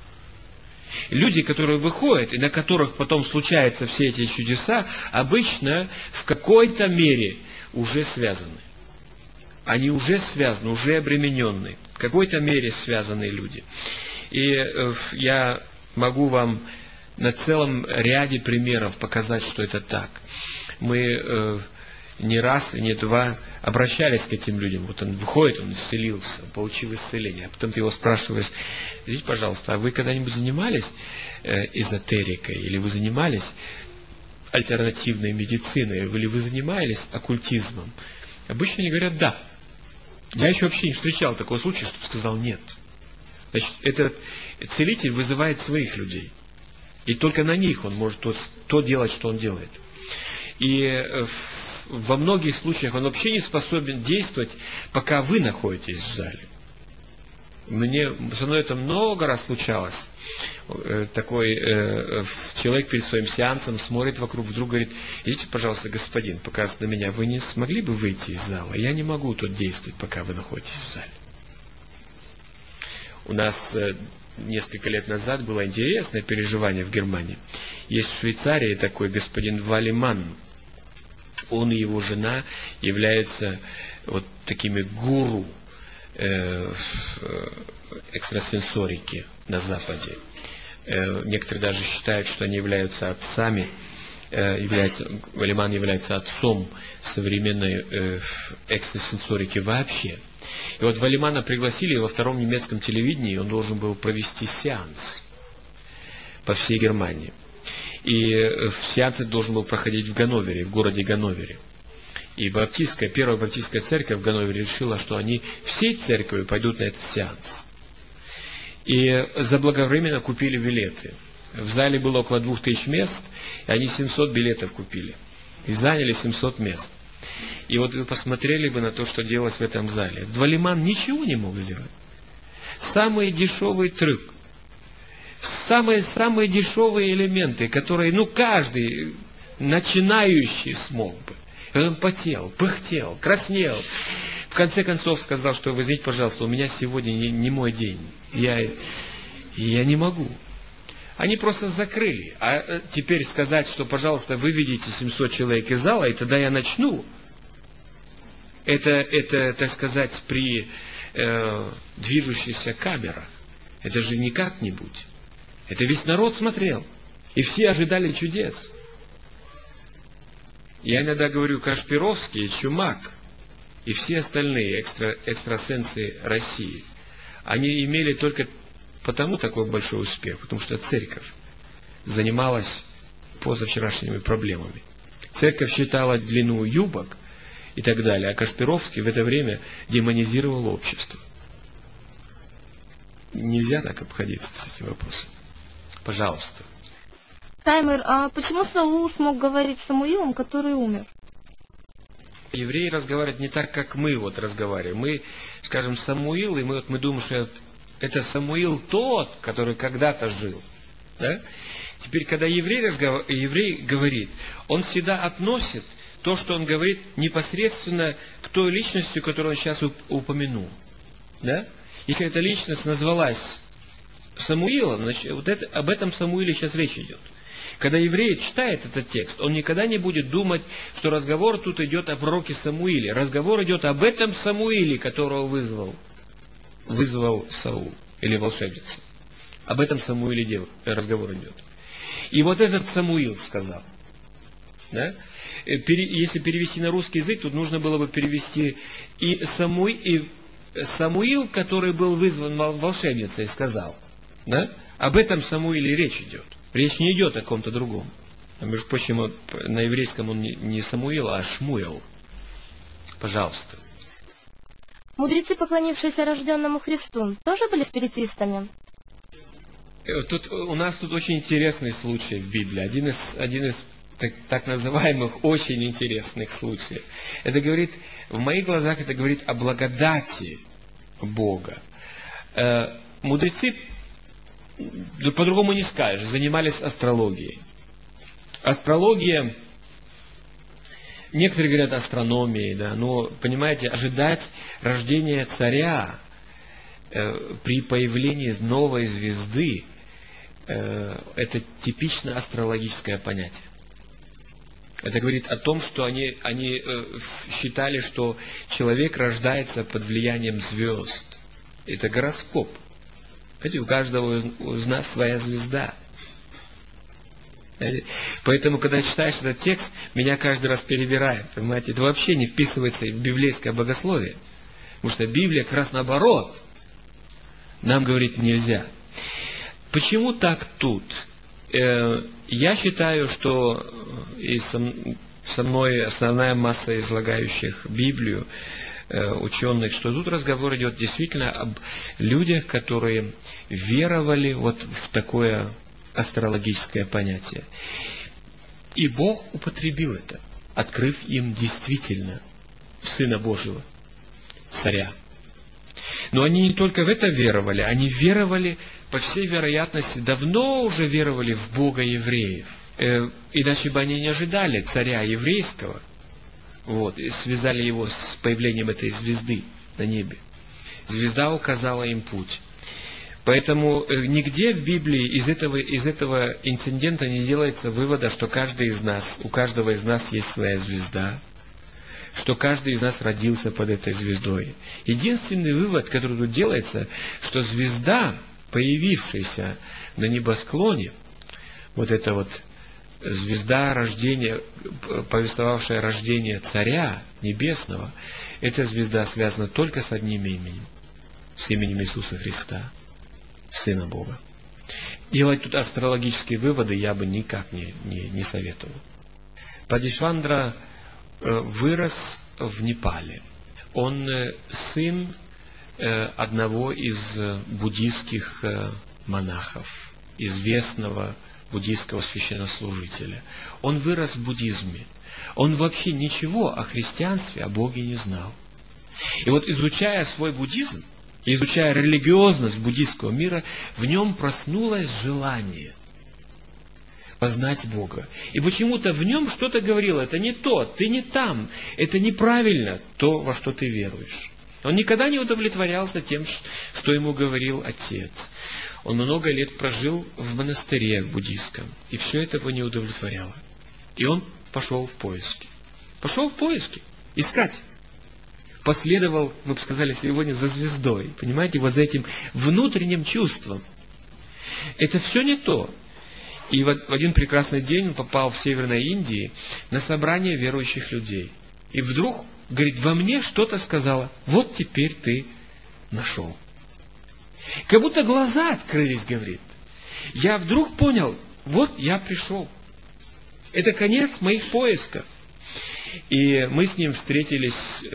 Люди, которые выходят, и на которых потом случаются все эти чудеса, обычно в какой-то мере уже связаны. Они уже связаны, уже обремененные. В какой-то мере связанные люди. И я могу вам на целом ряде примеров показать, что это так. Мы не раз и не два обращались к этим людям. Вот он выходит, он исцелился, получил исцеление. А потом ты его спрашиваешь, скажите, пожалуйста, а вы когда-нибудь занимались эзотерикой? Или вы занимались альтернативной медициной? Или вы занимались оккультизмом? Обычно они говорят «да». Я еще вообще не встречал такого случая, чтобы сказал «нет». Значит, этот целитель вызывает своих людей. И только на них он может то делать, что он делает. И во многих случаях он вообще не способен действовать, пока вы находитесь в зале. Со мной это много раз случалось. Такой человек перед своим сеансом смотрит вокруг, вдруг говорит: идите, пожалуйста, господин, показывает на меня, вы не смогли бы выйти из зала? Я не могу тут действовать, пока вы находитесь в зале. У нас несколько лет назад было интересное переживание в Германии. Есть в Швейцарии такой господин Валиман. Он и его жена являются вот такими гуру экстрасенсорики на Западе. Некоторые даже считают, что они являются отцами, Валиман является отцом современной экстрасенсорики вообще. И вот Валимана пригласили во втором немецком телевидении, он должен был провести сеанс по всей Германии. И сеанс должен был проходить в Ганновере, в городе Ганновере. И первая баптистская церковь в Ганновере решила, что они всей церковью пойдут на этот сеанс. И заблаговременно купили билеты. В зале было около 2000 мест, и они 700 билетов купили. И заняли 700 мест. И вот вы посмотрели бы на то, что делалось в этом зале. Валиман ничего не мог сделать. Самый дешевый трюк. Самые дешевые элементы, которые, каждый начинающий смог бы. И он потел, пыхтел, краснел. В конце концов сказал, что вы извините, пожалуйста, у меня сегодня не мой день. Я не могу. Они просто закрыли. А теперь сказать, что, пожалуйста, выведите 700 человек из зала, и тогда я начну. Это, так сказать, при движущихся камерах. Это же не как-нибудь. Это весь народ смотрел. И все ожидали чудес. Я иногда говорю, Кашпировский, Чумак и все остальные экстрасенсы России, они имели только потому такой большой успех, потому что церковь занималась позавчерашними проблемами. Церковь считала длину юбок и так далее, а Кашпировский в это время демонизировал общество. Нельзя так обходиться с этим вопросом. Пожалуйста. Таймер, а почему Саул смог говорить с Самуилом, который умер? Евреи разговаривают не так, как мы разговариваем. Мы, скажем, Самуил, и мы думаем, что это Самуил тот, который когда-то жил. Да? Теперь, когда еврей говорит, он всегда относит то, что он говорит, непосредственно к той личности, которую он сейчас упомянул. Да? Если эта личность назвалась Самуилом, значит, об этом Самуиле сейчас речь идет. Когда еврей читает этот текст, он никогда не будет думать, что разговор тут идет о пророке Самуиле. Разговор идет об этом Самуиле, которого вызвал Саул или волшебница. Об этом Самуиле разговор идет. И вот этот Самуил сказал. Да? Если перевести на русский язык, тут нужно было бы перевести и Самуил, который был вызван волшебницей, сказал. Да? Об этом Самуиле речь идет. Речь не идет о ком-то другом. Между прочим, на еврейском он не Самуил, а Шмуэл. Пожалуйста. Мудрецы, поклонившиеся рожденному Христу, тоже были спиритистами? У нас тут очень интересный случай в Библии. Один из так называемых очень интересных случаев. Это говорит, в моих глазах это говорит о благодати Бога. Мудрецы, по-другому не скажешь, занимались астрологией. Астрология, некоторые говорят астрономией, да, но, понимаете, ожидать рождения царя при появлении новой звезды, это типично астрологическое понятие. Это говорит о том, что они считали, что человек рождается под влиянием звезд. Это гороскоп. Знаете, у каждого из нас своя звезда. Поэтому, когда читаешь этот текст, меня каждый раз перебирает. Понимаете, это вообще не вписывается в библейское богословие. Потому что Библия как раз наоборот нам говорит нельзя. Почему так тут? Я считаю, что и со мной основная масса излагающих Библию ученых, что тут разговор идет действительно об людях, которые веровали вот в такое астрологическое понятие. И Бог употребил это. открыв им действительно Сына Божьего, Царя. Но они не только в это веровали, они веровали, по всей вероятности, давно уже веровали в Бога евреев. Иначе бы они не ожидали царя еврейского, и связали его с появлением этой звезды на небе. Звезда указала им путь. Поэтому нигде в Библии из этого инцидента не делается вывода, что у каждого из нас есть своя звезда, что каждый из нас родился под этой звездой. Единственный вывод, который тут делается, что звезда, появившаяся на небосклоне, вот эта вот звезда рождения, повествовавшая рождение Царя Небесного, эта звезда связана только с одним именем, с именем Иисуса Христа, Сына Бога. Делать тут астрологические выводы я бы никак не советовал. Падишвандра вырос в Непале. Он сын одного из буддийских монахов, известного буддийского священнослужителя. Он вырос в буддизме. Он вообще ничего о христианстве, о Боге не знал. И вот изучая свой буддизм, изучая религиозность буддийского мира, в нем проснулось желание познать Бога. И почему-то в нем что-то говорило: это не то, ты не там, это неправильно, то, во что ты веруешь. Он никогда не удовлетворялся тем, что ему говорил отец. Он много лет прожил в монастыре буддийском, и все это его не удовлетворяло. И он пошел в поиски. Искать. Последовал, мы бы сказали сегодня, за звездой. Понимаете, вот за этим внутренним чувством. Это все не то. И в один прекрасный день он попал в Северной Индии на собрание верующих людей. И вдруг, говорит, во мне что-то сказало: вот теперь ты нашел. Как будто глаза открылись, говорит. Я вдруг понял, вот я пришел. Это конец моих поисков. И мы с ним встретились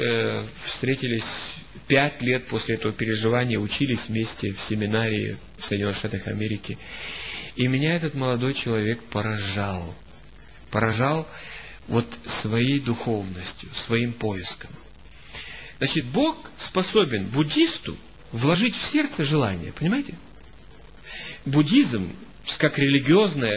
5 лет после этого переживания, учились вместе в семинарии в Соединенных Штатах Америки. И меня этот молодой человек поражал. Поражал вот своей духовностью, своим поиском. Значит, Бог способен буддисту вложить в сердце желание, понимаете? Буддизм, как религия,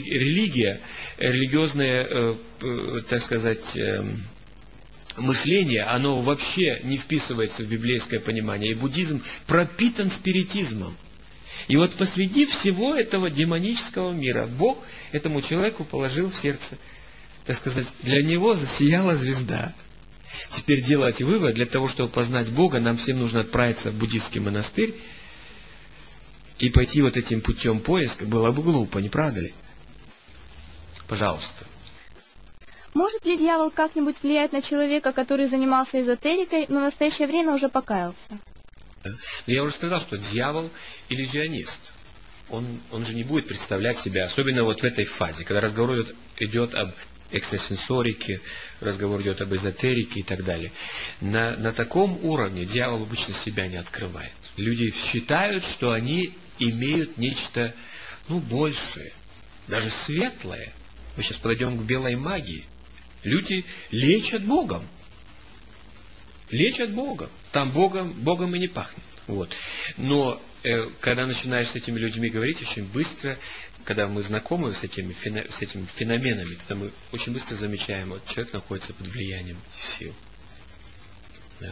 религиозное, так сказать, мышление, оно вообще не вписывается в библейское понимание. И буддизм пропитан спиритизмом. И вот посреди всего этого демонического мира Бог этому человеку положил в сердце, так сказать, для него засияла звезда. Теперь делать вывод: для того, чтобы познать Бога, нам всем нужно отправиться в буддийский монастырь и пойти вот этим путем поиска. Было бы глупо, не правда ли? Пожалуйста. Может ли дьявол как-нибудь влиять на человека, который занимался эзотерикой, но в настоящее время уже покаялся? Я уже сказал, что дьявол иллюзионист. Он же не будет представлять себя, особенно вот в этой фазе, когда разговор идет об экстрасенсорике, разговор идет об эзотерике и так далее. На таком уровне дьявол обычно себя не открывает. Люди считают, что они имеют нечто, большее, даже светлое. Мы сейчас подойдем к белой магии. Люди лечат Богом. Лечат Богом. Там Богом и не пахнет. Вот. Но когда начинаешь с этими людьми говорить, очень быстро, когда мы знакомы с этими феноменами, тогда мы очень быстро замечаем, вот человек находится под влиянием сил. Да.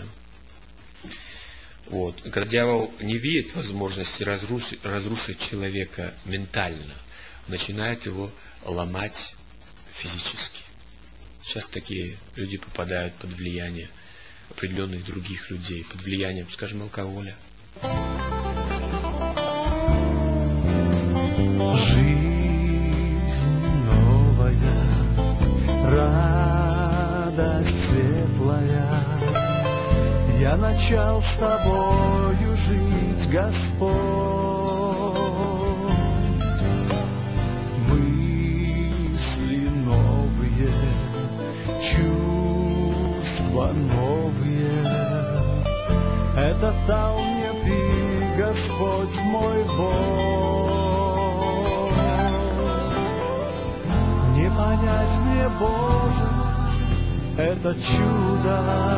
Вот. Когда дьявол не видит возможности разрушить человека ментально, начинает его ломать физически. Сейчас такие люди попадают под влияние определенных других людей, под влиянием, скажем, алкоголя. Жизнь новая, радость светлая, я начал с тобою жить, Господь. Мысли новые, чувства новые, это дал мне ты, Господь мой Бог. Не понять мне, Боже, это чудо.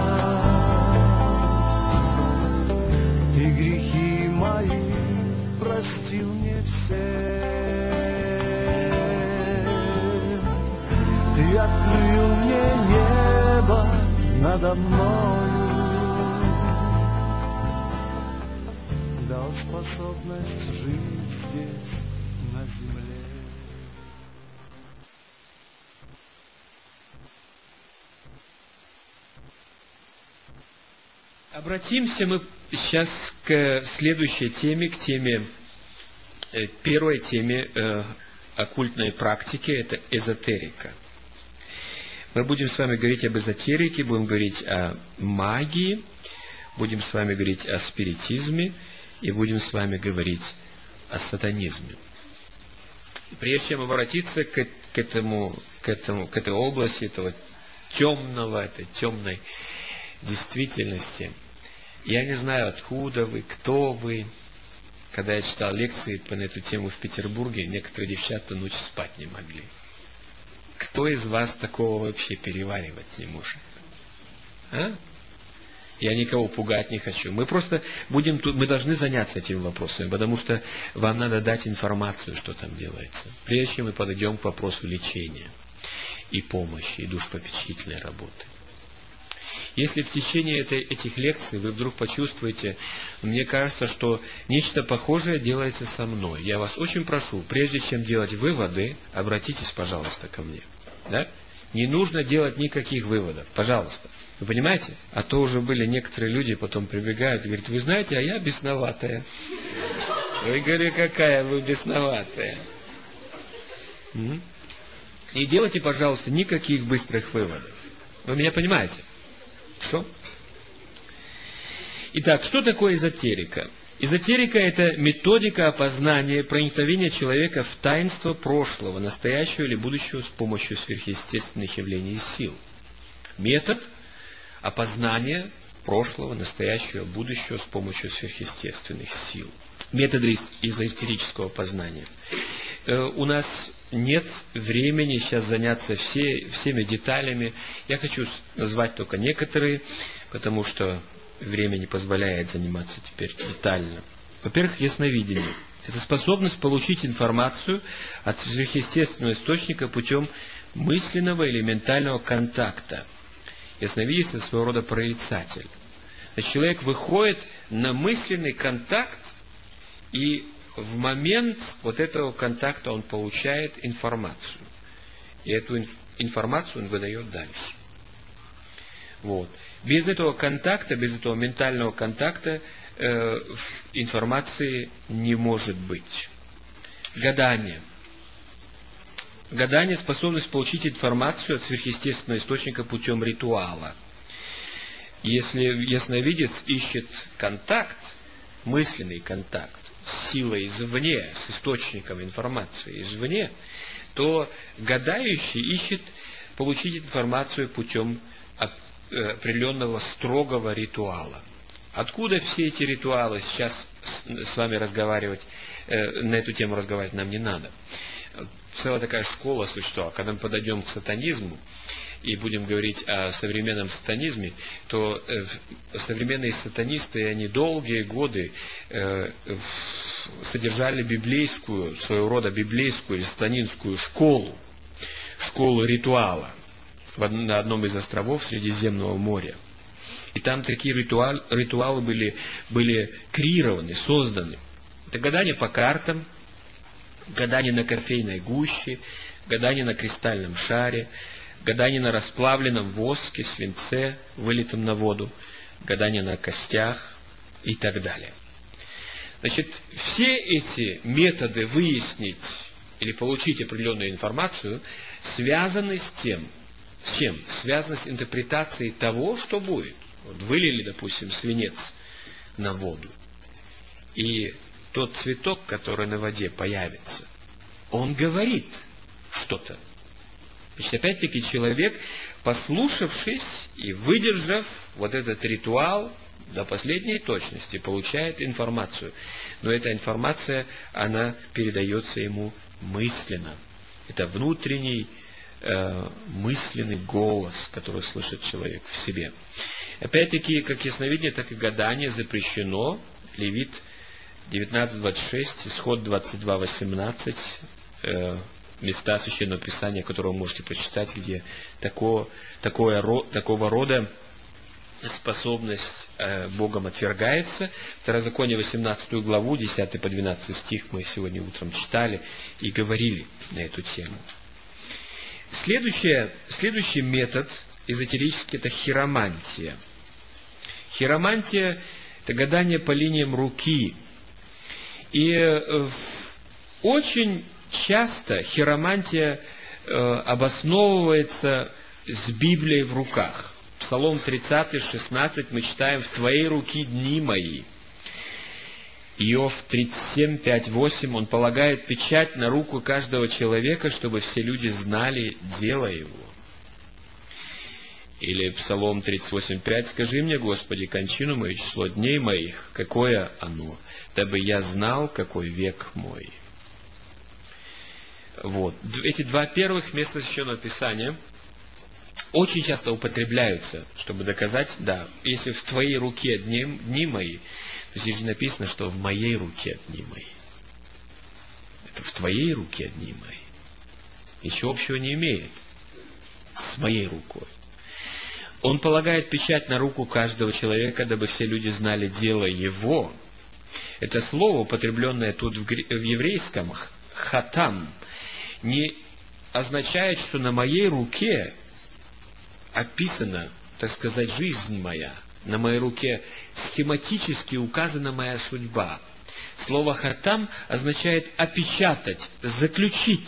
Ты грехи мои простил мне все. Ты открыл мне небо надо мною, дал способность жить здесь на земле. Обратимся мы сейчас к следующей теме, к первой теме оккультной практики, это эзотерика. Мы будем с вами говорить об эзотерике, будем говорить о магии, будем с вами говорить о спиритизме и будем с вами говорить о сатанизме. Прежде чем обратиться к этой области, этого темного, этой темной действительности, я не знаю, откуда вы, кто вы. Когда я читал лекции на эту тему в Петербурге, некоторые девчата ночь спать не могли. Кто из вас такого вообще переваривать не может? А? Я никого пугать не хочу. Мы просто мы должны заняться этими вопросами, потому что вам надо дать информацию, что там делается. Прежде чем мы подойдем к вопросу лечения и помощи, и душпопечительной работы. Если в течение этих лекций вы вдруг почувствуете, мне кажется, что нечто похожее делается со мной, я вас очень прошу, прежде чем делать выводы, обратитесь, пожалуйста, ко мне. Да? Не нужно делать никаких выводов, пожалуйста. Вы понимаете? А то уже были некоторые люди, потом прибегают и говорят, вы знаете, а я бесноватая. Вы говорите, какая вы бесноватая. Не делайте, пожалуйста, никаких быстрых выводов. Вы меня понимаете? Что? Итак, что такое эзотерика? Эзотерика – это методика опознания проникновения человека в таинство прошлого, настоящего или будущего с помощью сверхъестественных явлений и сил. Метод опознания прошлого, настоящего, будущего с помощью сверхъестественных сил. Методы эзотерического познания. У нас нет времени сейчас заняться всеми деталями. Я хочу назвать только некоторые, потому что время не позволяет заниматься теперь детально. Во-первых, ясновидение. Это способность получить информацию от сверхъестественного источника путем мысленного или ментального контакта. Ясновидец – это своего рода прорицатель. Значит, человек выходит на мысленный контакт, и в момент вот этого контакта он получает информацию. И эту информацию он выдает дальше. Вот. Без этого контакта, без этого ментального контакта информации не может быть. Гадание. Гадание – способность получить информацию от сверхъестественного источника путем ритуала. Если ясновидец ищет контакт, мысленный контакт, с силой извне, с источником информации извне, то гадающий ищет получить информацию путем определенного строгого ритуала. Откуда все эти ритуалы? Сейчас с вами разговаривать, на эту тему разговаривать нам не надо. Целая такая школа существовала. Когда мы подойдем к сатанизму и будем говорить о современном сатанизме, то современные сатанисты, они долгие годы содержали библейскую, своего рода библейскую или сатанинскую школу ритуала на одном из островов Средиземного моря. И там такие ритуалы были креированы, созданы. Это гадание по картам, гадание на кофейной гуще, гадание на кристальном шаре, гадание на расплавленном воске, свинце, вылитом на воду, гадание на костях и так далее. Значит, все эти методы выяснить или получить определенную информацию связаны с тем, с чем? Связаны с интерпретацией того, что будет. Вот вылили, допустим, свинец на воду, и тот цветок, который на воде появится, он говорит что-то. Значит, опять-таки человек, послушавшись и выдержав вот этот ритуал до последней точности, получает информацию. Но эта информация, она передается ему мысленно. Это внутренний мысленный голос, который слышит человек в себе. Опять-таки, как ясновидение, так и гадание запрещено. Левит 19:26, Исход 22:18, места Священного Писания, которые вы можете прочитать, где такого рода способность Богом отвергается. Второзаконие 18 главу, 10 по 12 стих мы сегодня утром читали и говорили на эту тему. Следующий метод эзотерический — это хиромантия. Хиромантия — это гадание по линиям руки. И очень часто хиромантия обосновывается с Библией в руках. Псалом 30, 16 мы читаем: «В Твоей руки дни мои». Иов 37, 5, 8, он полагает печать на руку каждого человека, чтобы все люди знали дело его. Или Псалом 38, 5, «Скажи мне, Господи, кончину мою, число дней моих, какое оно, дабы я знал, какой век мой». Вот. Эти два первых места Священного Писания очень часто употребляются, чтобы доказать, да, если в твоей руке дни мои, то здесь же написано, что в моей руке дни мои. Это в твоей руке дни мои. Ничего общего не имеет с моей рукой. Он полагает печать на руку каждого человека, дабы все люди знали дело его. Это слово, употребленное тут в еврейском, хатам, не означает, что на моей руке описана, так сказать, жизнь моя. На моей руке схематически указана моя судьба. Слово хатам означает опечатать, заключить,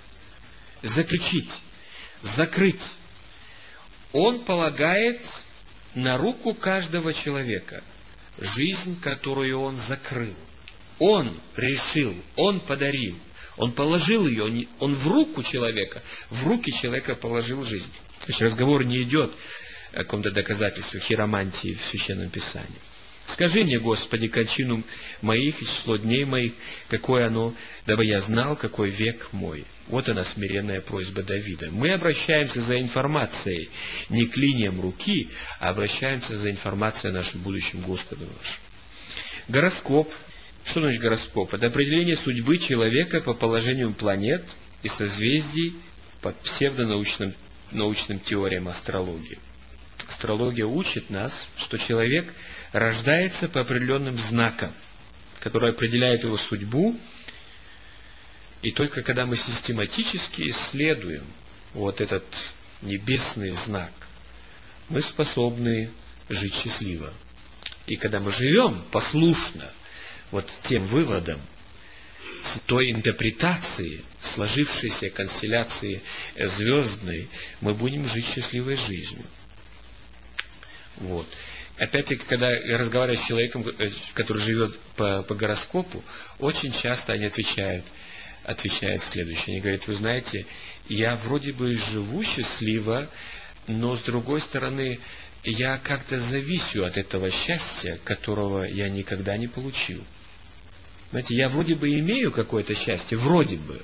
закрыть. Он полагает на руку каждого человека жизнь, которую он закрыл. Он решил, он подарил, он положил ее, он в руку человека, в руки человека положил жизнь. Значит, разговор не идет о каком-то доказательстве хиромантии в Священном Писании. «Скажи мне, Господи, кончину моих и число дней моих, какое оно, дабы я знал, какой век мой». Вот она, смиренная просьба Давида. Мы обращаемся за информацией не к линиям руки, а обращаемся за информацией о нашем будущем Господу нашему. Гороскоп. Что значит гороскоп? Это определение судьбы человека по положению планет и созвездий по псевдонаучным теориям астрологии. Астрология учит нас, что человек рождается по определенным знакам, которые определяют его судьбу, и только когда мы систематически исследуем вот этот небесный знак, мы способны жить счастливо. И когда мы живем послушно вот тем выводам, той интерпретации, сложившейся констелляции звездной, мы будем жить счастливой жизнью. Вот. Опять-таки, когда я разговариваю с человеком, который живет по гороскопу, очень часто они отвечают следующее. Они говорят: вы знаете, я вроде бы живу счастливо, но с другой стороны, я как-то зависю от этого счастья, которого я никогда не получил. Знаете, я вроде бы имею какое-то счастье, вроде бы.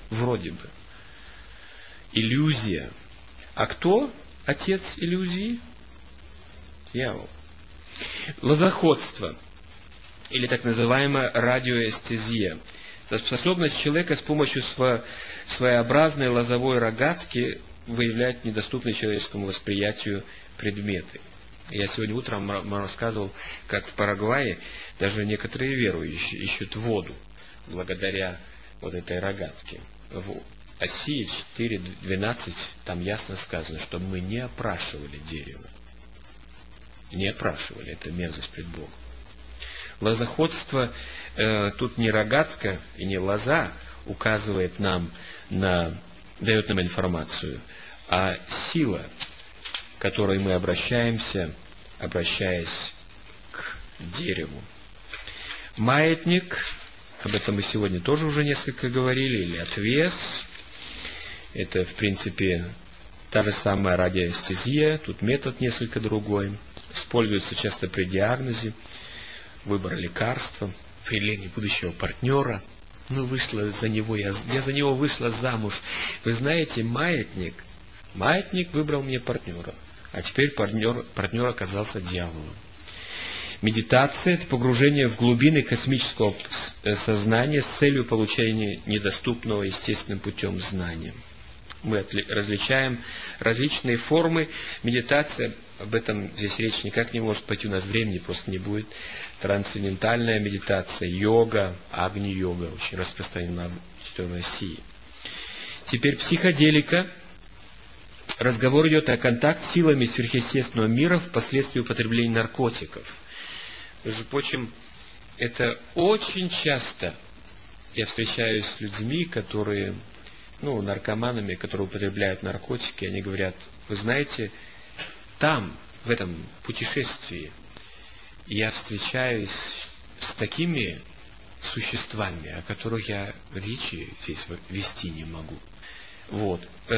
Иллюзия. А кто отец иллюзии? Дьявол. Лозоходство, или так называемая радиоэстезия. Это способность человека с помощью своеобразной лозовой рогатки выявлять недоступные человеческому восприятию предметы. Я сегодня утром рассказывал, как в Парагвае даже некоторые верующие ищут воду благодаря вот этой рогатке. В Осии 4:12 там ясно сказано, что мы не опрашивали дерево. Не опрашивали, это мерзость пред Богом. Лозоходство, тут не рогатка и не лоза указывает нам дает нам информацию, а сила, к которой мы обращаемся, обращаясь к дереву. Маятник, об этом мы сегодня тоже уже несколько говорили, или отвес. Это, в принципе, та же самая радиоэстезия, тут метод несколько другой. Используется часто при диагнозе, выбор лекарства, определение будущего партнера. Ну, вышла за него, я за него вышла замуж. Вы знаете, маятник Маятник выбрал мне партнера, а теперь партнер оказался дьяволом. Медитация – это погружение в глубины космического сознания с целью получения недоступного естественным путем знания. Мы различаем различные формы медитации. Об этом здесь речь никак не может пойти, у нас времени просто не будет. Трансцендентальная медитация, йога, агни-йога, очень распространена в России. Теперь психоделика. Разговор идет о контакте с силами сверхъестественного мира впоследствии употребления наркотиков. Между прочим, это очень часто я встречаюсь с людьми, которые, наркоманами, которые употребляют наркотики, они говорят: вы знаете, там, в этом путешествии, я встречаюсь с такими существами, о которых я речи здесь вести не могу. Вот.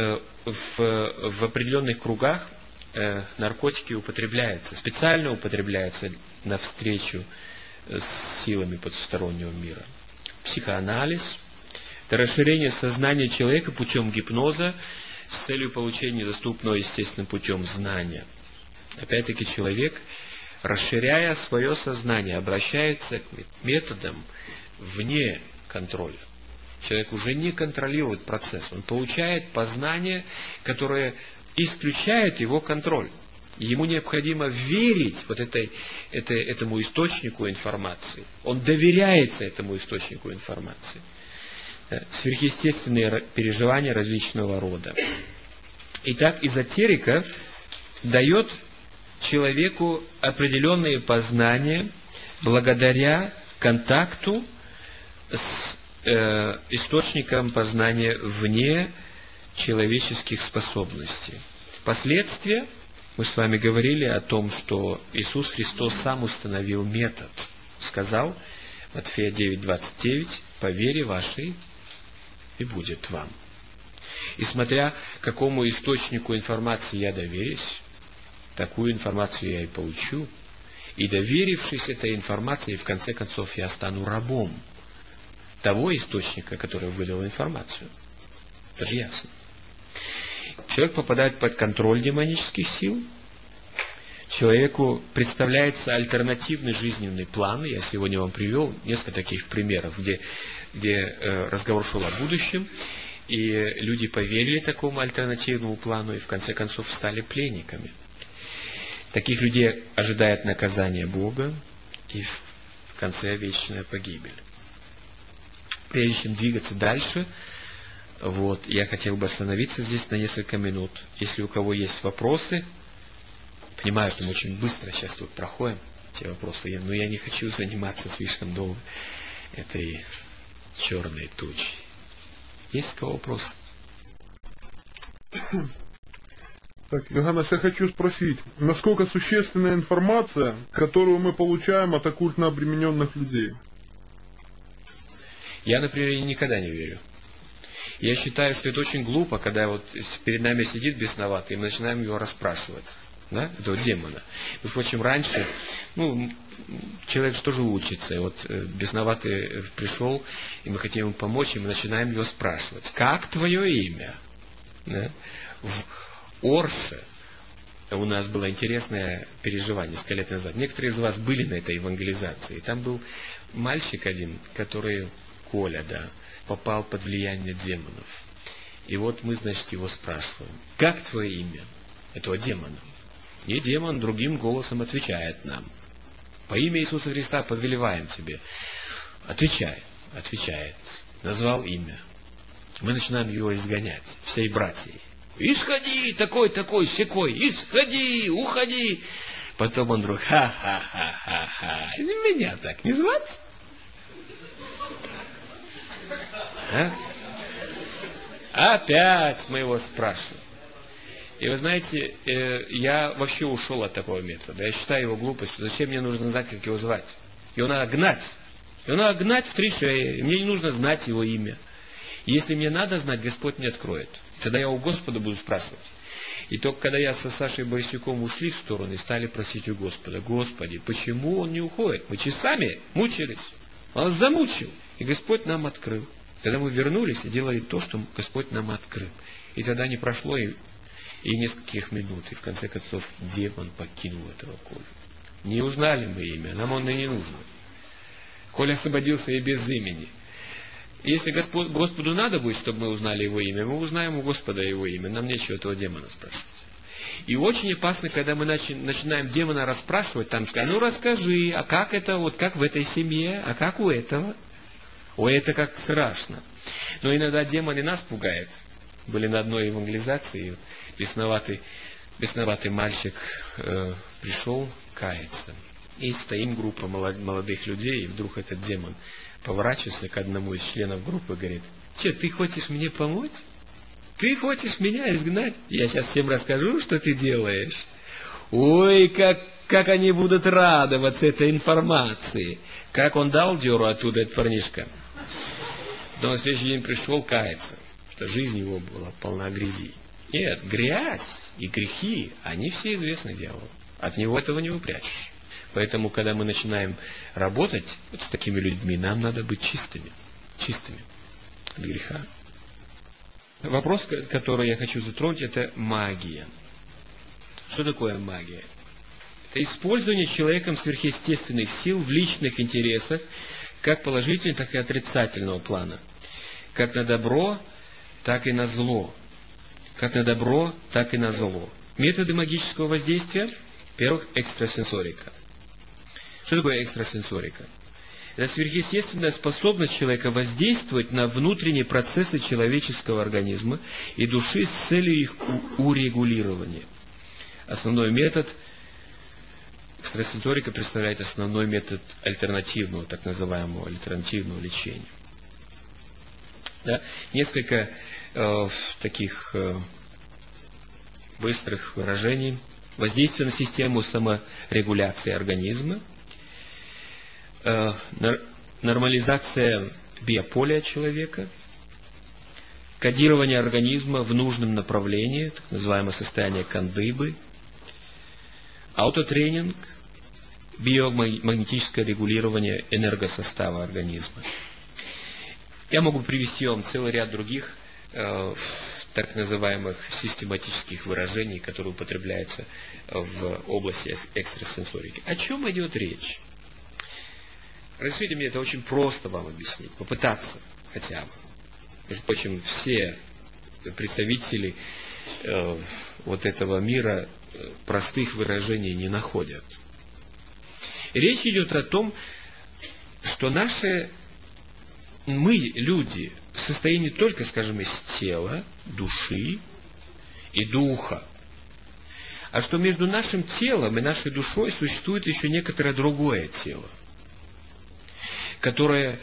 В определенных кругах наркотики употребляются, специально употребляются навстречу с силами потустороннего мира. Психоанализ – это расширение сознания человека путем гипноза с целью получения недоступного естественным путем знания. Опять-таки человек, расширяя свое сознание, обращается к методам вне контроля. Человек уже не контролирует процесс, он получает познание, которое исключает его контроль. Ему необходимо верить этому источнику информации. Он доверяется этому источнику информации. Сверхъестественные переживания различного рода. Итак, эзотерика дает человеку определенные познания благодаря контакту с источником познания вне человеческих способностей. Последствия. Мы с вами говорили о том, что Иисус Христос сам установил метод. Сказал, Матфея 9:29, по вере вашей и будет вам. И смотря какому источнику информации я доверюсь, такую информацию я и получу. И доверившись этой информации, в конце концов я стану рабом того источника, который выдал информацию. Это же ясно. Человек попадает под контроль демонических сил. Человеку представляется альтернативный жизненный план. Я сегодня вам привел несколько таких примеров, где разговор шел о будущем, и люди поверили такому альтернативному плану и в конце концов стали пленниками. Таких людей ожидает наказание Бога и в конце вечная погибель. Прежде чем двигаться дальше, я хотел бы остановиться здесь на несколько минут. Если у кого есть вопросы, понимаю, что мы очень быстро сейчас тут проходим эти вопросы, но я не хочу заниматься слишком долго этой черной тучей. Есть у кого вопросы? Так, Иоганнес, я хочу спросить, насколько существенная информация, которую мы получаем от оккультно обремененных людей? Я, например, никогда не верю. Я считаю, что это очень глупо, когда перед нами сидит бесноватый, и мы начинаем его расспрашивать. Да? Этого демона. Впрочем, раньше, человек же тоже учится. Бесноватый пришел, и мы хотим ему помочь, и мы начинаем его спрашивать. Как твое имя? Да? В Орше у нас было интересное переживание несколько лет назад. Некоторые из вас были на этой евангелизации. Там был мальчик один, который, Коля, попал под влияние демонов. И мы, его спрашиваем. Как твое имя? Этого демона. И демон другим голосом отвечает нам. По имя Иисуса Христа повелеваем тебе. Отвечает. Назвал имя. Мы начинаем его изгонять, всей братьей. Исходи, такой, сякой, исходи, уходи. Потом он вдруг, ха-ха-ха-ха-ха. Меня так не звать? Опять мы его спрашиваем. И вы знаете, я вообще ушел от такого метода. Я считаю его глупостью. Зачем мне нужно знать, как его звать? Его надо гнать. Его надо гнать в 3 шеи. Мне не нужно знать его имя. Если мне надо знать, Господь мне откроет. Тогда я у Господа буду спрашивать. И только когда я со Сашей Борисюком ушли в сторону и стали просить у Господа: Господи, почему он не уходит? Мы часами мучились. Он нас замучил. И Господь нам открыл. Тогда мы вернулись и делали то, что Господь нам открыл. И тогда не прошло и И нескольких минут, и в конце концов демон покинул этого Колю. Не узнали мы имя, нам он и не нужен. Коля освободился и без имени. Если Господу надо будет, чтобы мы узнали его имя, мы узнаем у Господа его имя, нам нечего этого демона спрашивать. И очень опасно, когда мы начинаем демона расспрашивать, там сказать, ну расскажи, а как это, вот как в этой семье, а как у этого? Ой, это как страшно. Но иногда демон и нас пугает. Были на одной евангелизации, бесноватый мальчик пришел каяться. И стоим группа молодых людей, и вдруг этот демон поворачивается к одному из членов группы и говорит, че, ты хочешь мне помочь? Ты хочешь меня изгнать? Я сейчас всем расскажу, что ты делаешь. Ой, как они будут радоваться этой информации. Как он дал дёру оттуда, этот парнишка. Но на следующий день пришел каяться, что жизнь его была полна грязи. Нет, грязь и грехи, они все известны дьяволу. От него этого не упрячешь. Поэтому, когда мы начинаем работать вот с такими людьми, нам надо быть чистыми от греха. Вопрос, который я хочу затронуть, это магия. Что такое магия? Это использование человеком сверхъестественных сил в личных интересах, как положительного, так и отрицательного плана. Как на добро, так и на зло. Как на добро, так и на зло. Методы магического воздействия. Во-первых, экстрасенсорика. Что такое экстрасенсорика? Это сверхъестественная способность человека воздействовать на внутренние процессы человеческого организма и души с целью их урегулирования. Основной метод экстрасенсорика представляет основной метод альтернативного, так называемого альтернативного лечения. Да? Несколько таких быстрых выражений. Воздействие на систему саморегуляции организма, нормализация биополя человека, кодирование организма в нужном направлении, так называемое состояние кандыбы, аутотренинг, биомагнетическое регулирование энергосостава организма. Я могу привести вам целый ряд других так называемых систематических выражений, которые употребляются в области экстрасенсорики. О чем идет речь? Разрешите мне это очень просто вам объяснить, попытаться хотя бы. Между прочим, все представители вот этого мира простых выражений не находят. Речь идет о том, что мы, люди, состоим не только, скажем, из тела, души и духа, а что между нашим телом и нашей душой существует еще некоторое другое тело, которое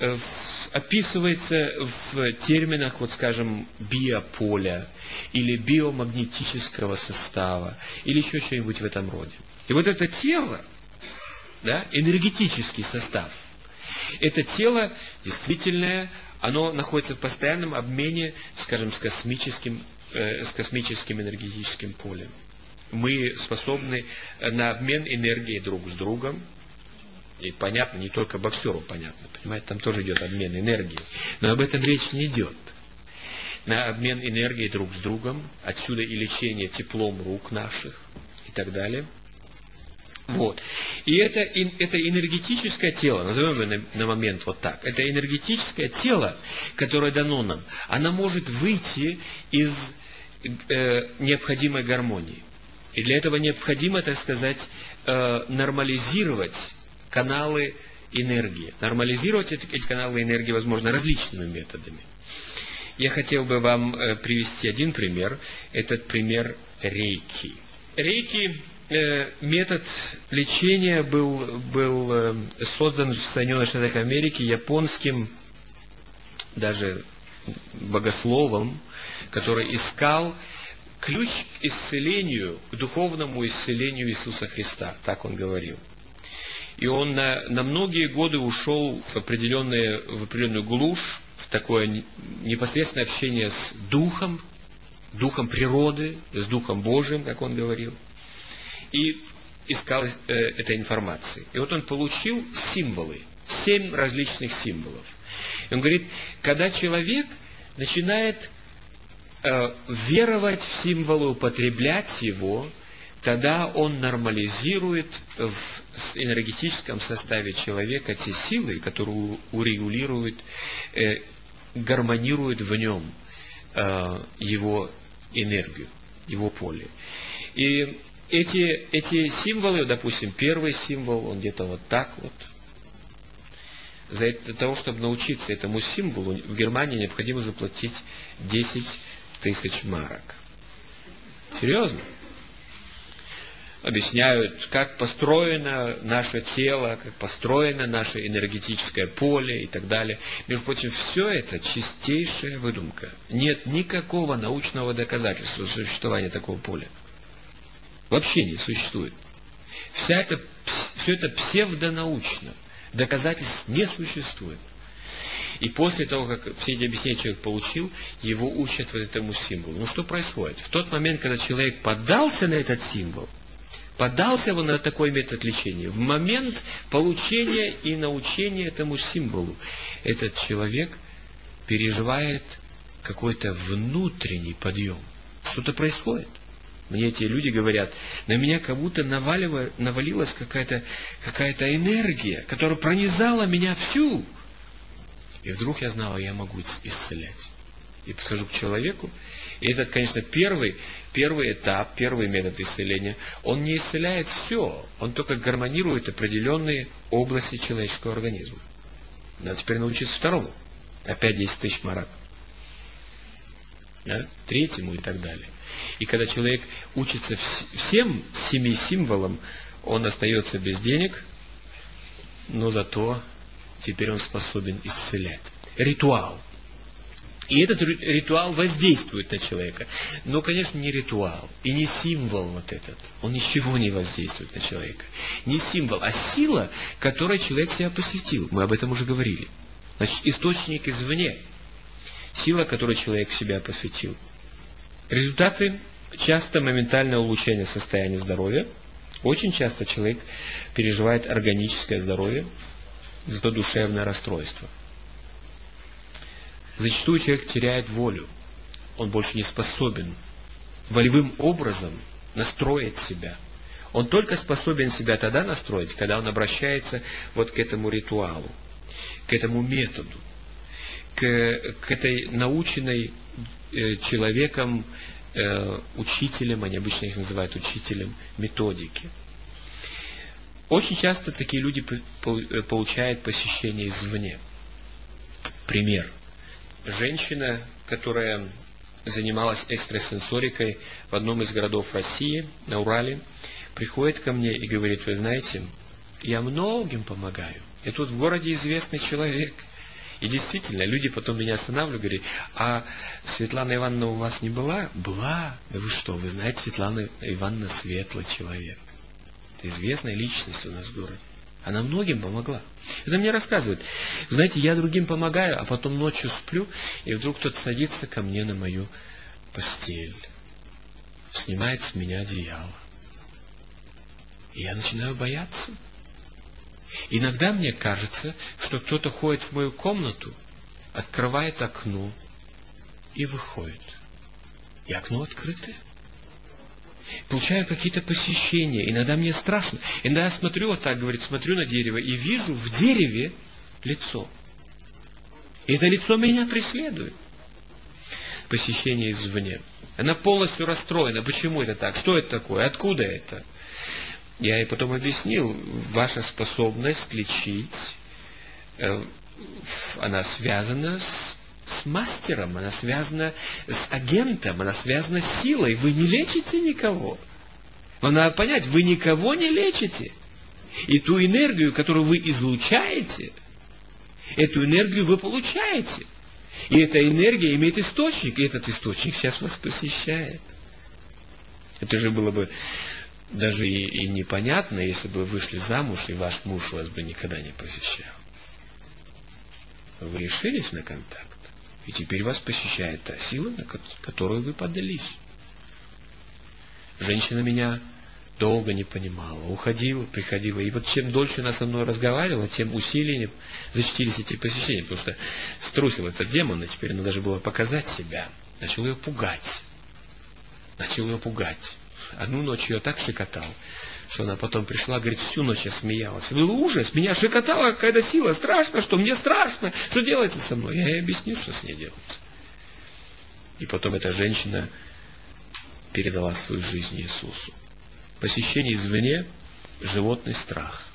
описывается в терминах, вот скажем, биополя или биомагнетического состава, или еще что-нибудь в этом роде. И вот это тело, да, энергетический состав, это тело действительное, оно находится в постоянном обмене, скажем, с космическим энергетическим полем. Мы способны на обмен энергией друг с другом. И понятно, не только боксеру понятно, понимаете, там тоже идет обмен энергией. Но об этом речь не идет. На обмен энергией друг с другом, отсюда и лечение теплом рук наших и так далее. Вот. И это энергетическое тело, назовем его на момент вот так, это энергетическое тело, которое дано нам, оно может выйти из необходимой гармонии. И для этого необходимо, так сказать, нормализировать каналы энергии. Нормализировать эти каналы энергии возможно различными методами. Я хотел бы вам привести один пример. Этот пример рейки. Рейки метод лечения был создан в Соединенных Штатах Америки японским даже богословом, который искал ключ к исцелению, к духовному исцелению Иисуса Христа. Так он говорил. И он на многие годы ушел в определенную глушь, в такое непосредственное общение с Духом природы, с Духом Божиим, как он говорил. И искал этой информации. И вот он получил символы, 7 различных символов. И он говорит, когда человек начинает веровать в символы, употреблять его, тогда он нормализирует в энергетическом составе человека те силы, которые урегулируют, гармонируют в нем его энергию, его поле. И эти символы, допустим, первый символ, он где-то вот так вот. Для того, чтобы научиться этому символу, в Германии необходимо заплатить 10 тысяч марок. Серьезно? Объясняют, как построено наше тело, как построено наше энергетическое поле и так далее. Между прочим, все это чистейшая выдумка. Нет никакого научного доказательства существования такого поля. Вообще не существует. Все это псевдонаучно. Доказательств не существует. И после того, как все эти объяснения человек получил, его учат вот этому символу. Ну что происходит? В тот момент, когда человек поддался на этот символ, поддался его на такой метод лечения, в момент получения и научения этому символу, этот человек переживает какой-то внутренний подъем. Что-то происходит. Мне эти люди говорят, на меня как будто навалилась какая-то энергия, которая пронизала меня всю. И вдруг я знал, я могу исцелять. И подхожу к человеку, и этот, конечно, первый этап, первый метод исцеления, он не исцеляет все, он только гармонирует определенные области человеческого организма. Надо теперь научиться второму. Опять 10 тысяч марок. Да? Третьему и так далее. И когда человек учится всем 7 символам, он остается без денег, но зато теперь он способен исцелять. Ритуал. И этот ритуал воздействует на человека. Но, конечно, не ритуал и не символ вот этот. Он ничего не воздействует на человека. Не символ, а сила, которой человек себя посвятил. Мы об этом уже говорили. Значит, источник извне. Сила, которой человек себя посвятил. Результаты часто моментальное улучшение состояния здоровья. Очень часто человек переживает органическое здоровье, зато душевное расстройство. Зачастую человек теряет волю. Он больше не способен волевым образом настроить себя. Он только способен себя тогда настроить, когда он обращается вот к этому ритуалу, к этому методу, к этой наученной человеком, учителем, они обычно их называют учителем методики. Очень часто такие люди получают посещение извне. Пример. Женщина, которая занималась экстрасенсорикой в одном из городов России, на Урале, приходит ко мне и говорит, вы знаете, я многим помогаю. Я тут в городе известный человек. И действительно, люди потом меня останавливают, говорят, а Светлана Ивановна у вас не была? Была. Да вы что, вы знаете, Светлана Ивановна светлый человек. Это известная личность у нас в городе. Она многим помогла. Это мне рассказывают. Знаете, я другим помогаю, а потом ночью сплю, и вдруг кто-то садится ко мне на мою постель, снимает с меня одеяло. И я начинаю бояться. Иногда мне кажется, что кто-то ходит в мою комнату, открывает окно и выходит. И окно открытое. Получаю какие-то посещения. Иногда мне страшно. Иногда я смотрю вот так, говорит, смотрю на дерево и вижу в дереве лицо. И это лицо меня преследует. Посещение извне. Она полностью расстроена. Почему это так? Что это такое? Откуда это? Я ей потом объяснил, ваша способность лечить, она связана с мастером, она связана с агентом, она связана с силой. Вы не лечите никого. Вам надо понять, вы никого не лечите. И ту энергию, которую вы излучаете, эту энергию вы получаете. И эта энергия имеет источник, и этот источник сейчас вас посещает. Это же было бы даже и непонятно, если бы вы вышли замуж, и ваш муж вас бы никогда не посещал. Вы решились на контакт, и теперь вас посещает та сила, на которую вы поддались. Женщина меня долго не понимала, уходила, приходила. И вот чем дольше она со мной разговаривала, тем усиленнее защитились эти посещения, потому что струсил этот демон, и теперь надо же было показать себя. Начал ее пугать. Одну ночь ее так шикотал, что она потом пришла, говорит, всю ночь я смеялась. Был ужас, меня шикотала какая-то сила, страшно, что мне страшно, что делается со мной? Я ей объясню, что с ней делается. И потом эта женщина передала свою жизнь Иисусу. Посещение извне – животный страх.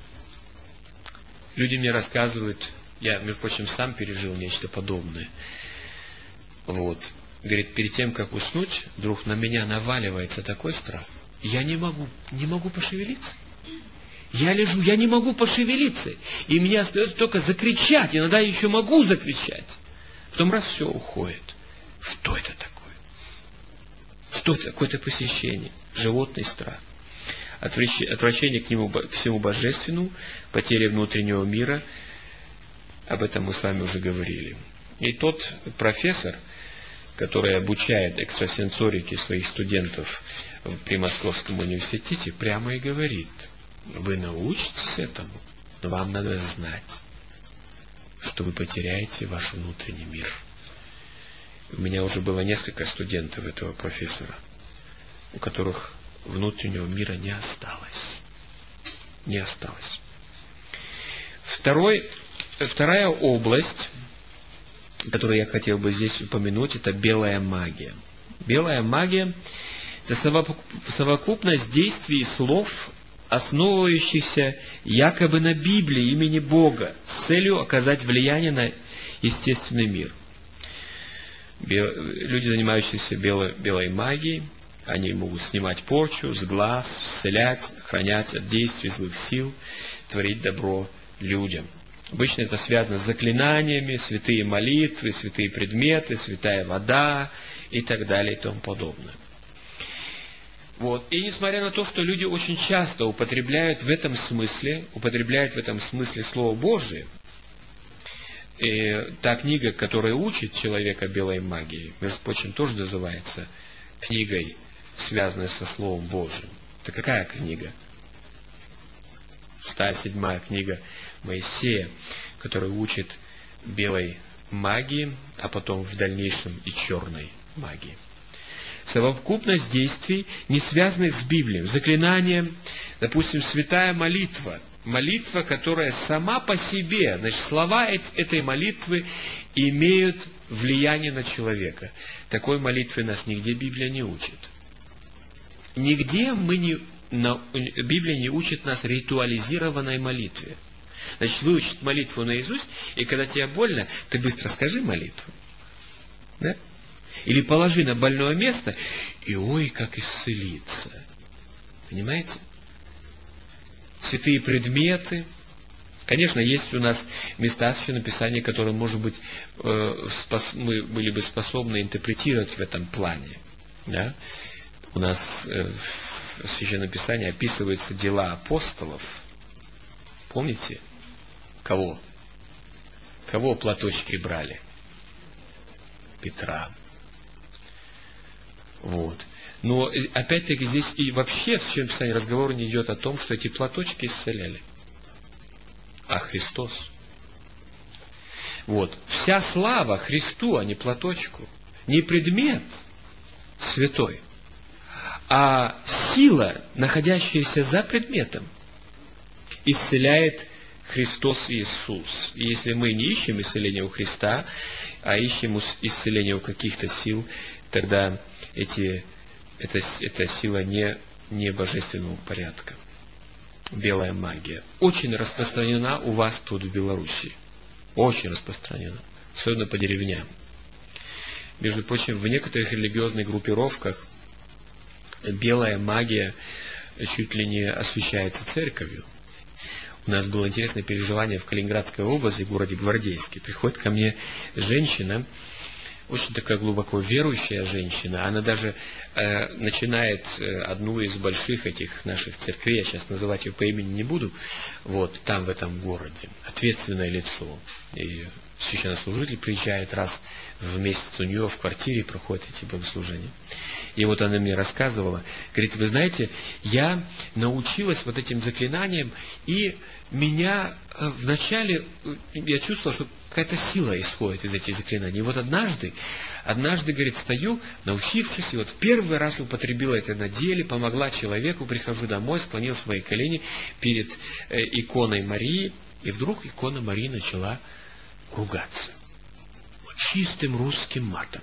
Люди мне рассказывают, я, между прочим, сам пережил нечто подобное. Вот. Говорит, перед тем, как уснуть, вдруг на меня наваливается такой страх. Я не могу пошевелиться. Я лежу, я не могу пошевелиться. И мне остается только закричать. Иногда я еще могу закричать. Потом раз все уходит. Что это такое? Что это? Какое-то посещение. Животный страх. Отвращение к всему божественному, потеря внутреннего мира. Об этом мы с вами уже говорили. И тот профессор, который обучает экстрасенсорике своих студентов при Московском университете, прямо и говорит: вы научитесь этому, но вам надо знать, что вы потеряете ваш внутренний мир. У меня уже было несколько студентов этого профессора, у которых внутреннего мира не осталось. Не осталось. Вторая область, которую я хотел бы здесь упомянуть, это белая магия. Белая магия – это совокупность действий и слов, основывающихся якобы на Библии имени Бога, с целью оказать влияние на естественный мир. Люди, занимающиеся белой магией, они могут снимать порчу с глаз, исцелять, охранять от действий злых сил, творить добро людям. Обычно это связано с заклинаниями, святые молитвы, святые предметы, святая вода и так далее и тому подобное. Вот. И несмотря на то, что люди очень часто употребляют в этом смысле Слово Божие, и та книга, которая учит человека белой магии, между прочим, тоже называется книгой, связанной со Словом Божьим. Это какая книга? 6-7 книга Моисея, которая учит белой магии, а потом в дальнейшем и черной магии. Совокупность действий, не связанных с Библией. Заклинание, допустим, святая молитва. Молитва, которая сама по себе, значит, слова этой молитвы имеют влияние на человека. Такой молитвы нас нигде Библия не учит. Нигде Библия не учит нас ритуализированной молитве. Значит, выучить молитву наизусть, и когда тебе больно, ты быстро скажи молитву. Да? Или положи на больное место, и ой, как исцелиться. Понимаете? Святые предметы. Конечно, есть у нас места Священного Писания, которые, может быть, мы были бы способны интерпретировать в этом плане. Да? У нас в Священном Писании описываются дела апостолов. Помните? Кого? Кого платочки брали? Петра. Вот. Но опять-таки здесь и вообще в Священном Писании разговор не идет о том, что эти платочки исцеляли, а Христос. Вот. Вся слава Христу, а не платочку. Не предмет святой, а сила, находящаяся за предметом, исцеляет Христос Иисус. И если мы не ищем исцеления у Христа, а ищем исцеления у каких-то сил, тогда эта сила не божественного порядка. Белая магия. Очень распространена у вас тут в Беларуси. Очень распространена. Особенно по деревням. Между прочим, в некоторых религиозных группировках белая магия чуть ли не освящается церковью. У нас было интересное переживание в Калининградской области, в городе Гвардейске. Приходит ко мне женщина, очень такая глубоко верующая женщина. Она даже начинает одну из больших этих наших церквей, я сейчас называть ее по имени не буду, вот там в этом городе. Ответственное лицо. И священнослужитель приезжает раз в месяц у нее в квартире, проходят эти богослужения. И вот она мне рассказывала, говорит, вы знаете, я научилась вот этим заклинаниям, и меня вначале, я чувствовала, что какая-то сила исходит из этих заклинаний. И вот однажды, говорит, стою, научившись, и вот в первый раз употребила это на деле, помогла человеку, прихожу домой, склонил свои колени перед иконой Марии, и вдруг икона Марии начала ругаться. Чистым русским матом.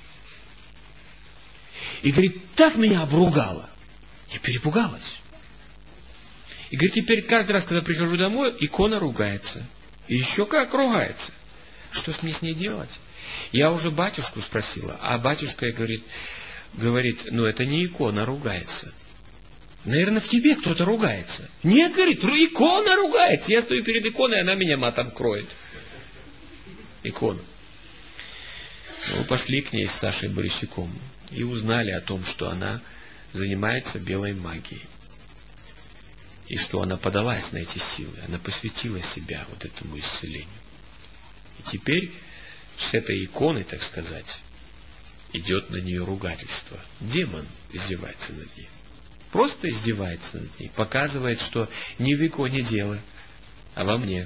И, говорит, так меня обругала. Я перепугалась. И, говорит, теперь каждый раз, когда прихожу домой, икона ругается. И еще как ругается. Что мне с ней делать? Я уже батюшку спросила, а батюшка говорит, ну это не икона ругается. Наверное, в тебе кто-то ругается. Нет, говорит, икона ругается. Я стою перед иконой, она меня матом кроет. Икона. Мы пошли к ней с Сашей Борисюком и узнали о том, что она занимается белой магией. И что она подалась на эти силы, она посвятила себя вот этому исцелению. И теперь с этой иконой, так сказать, идет на нее ругательство. Демон издевается над ней. Просто издевается над ней, показывает, что не в иконе дело, а во мне.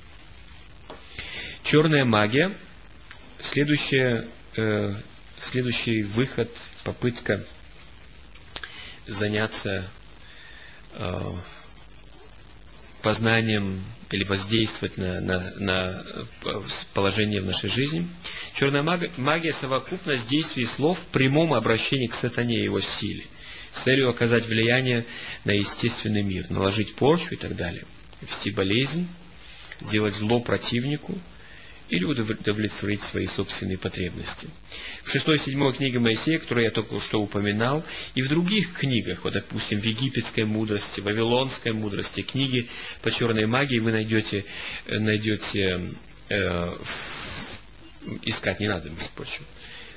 Черная магия. Следующий выход, попытка заняться познанием или воздействовать на положение в нашей жизни. Черная магия – совокупность действий и слов в прямом обращении к сатане и его силе, с целью оказать влияние на естественный мир, наложить порчу и так далее, ввести болезнь, сделать зло противнику, или удовлетворить свои собственные потребности. В 6-7 книге Моисея, которую я только что упоминал, и в других книгах, вот, допустим, в египетской мудрости, вавилонской мудрости, книги по черной магии вы найдете искать не надо, между прочим.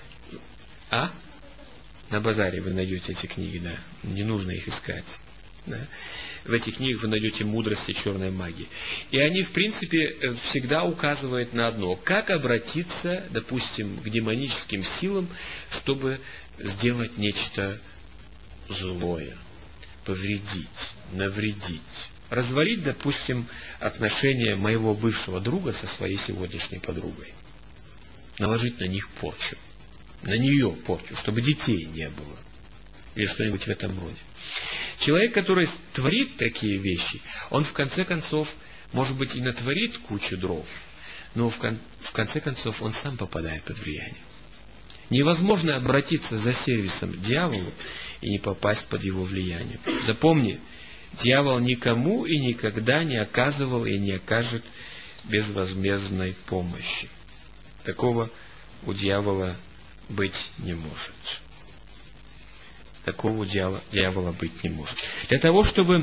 На базаре вы найдете эти книги, да. Не нужно их искать. Да? В этих книгах вы найдете мудрости черной магии. И они, в принципе, всегда указывают на одно. Как обратиться, допустим, к демоническим силам, чтобы сделать нечто злое, повредить, навредить. Развалить, допустим, отношения моего бывшего друга со своей сегодняшней подругой. Наложить на них порчу. На нее порчу, чтобы детей не было. Или что-нибудь в этом роде. Человек, который творит такие вещи, он в конце концов, может быть, и натворит кучу дров, но в конце концов он сам попадает под влияние. Невозможно обратиться за сервисом к дьяволу и не попасть под его влияние. Запомни, дьявол никому и никогда не оказывал и не окажет безвозмездной помощи. Такого у дьявола быть не может. Такого дьявола быть не может. Для того, чтобы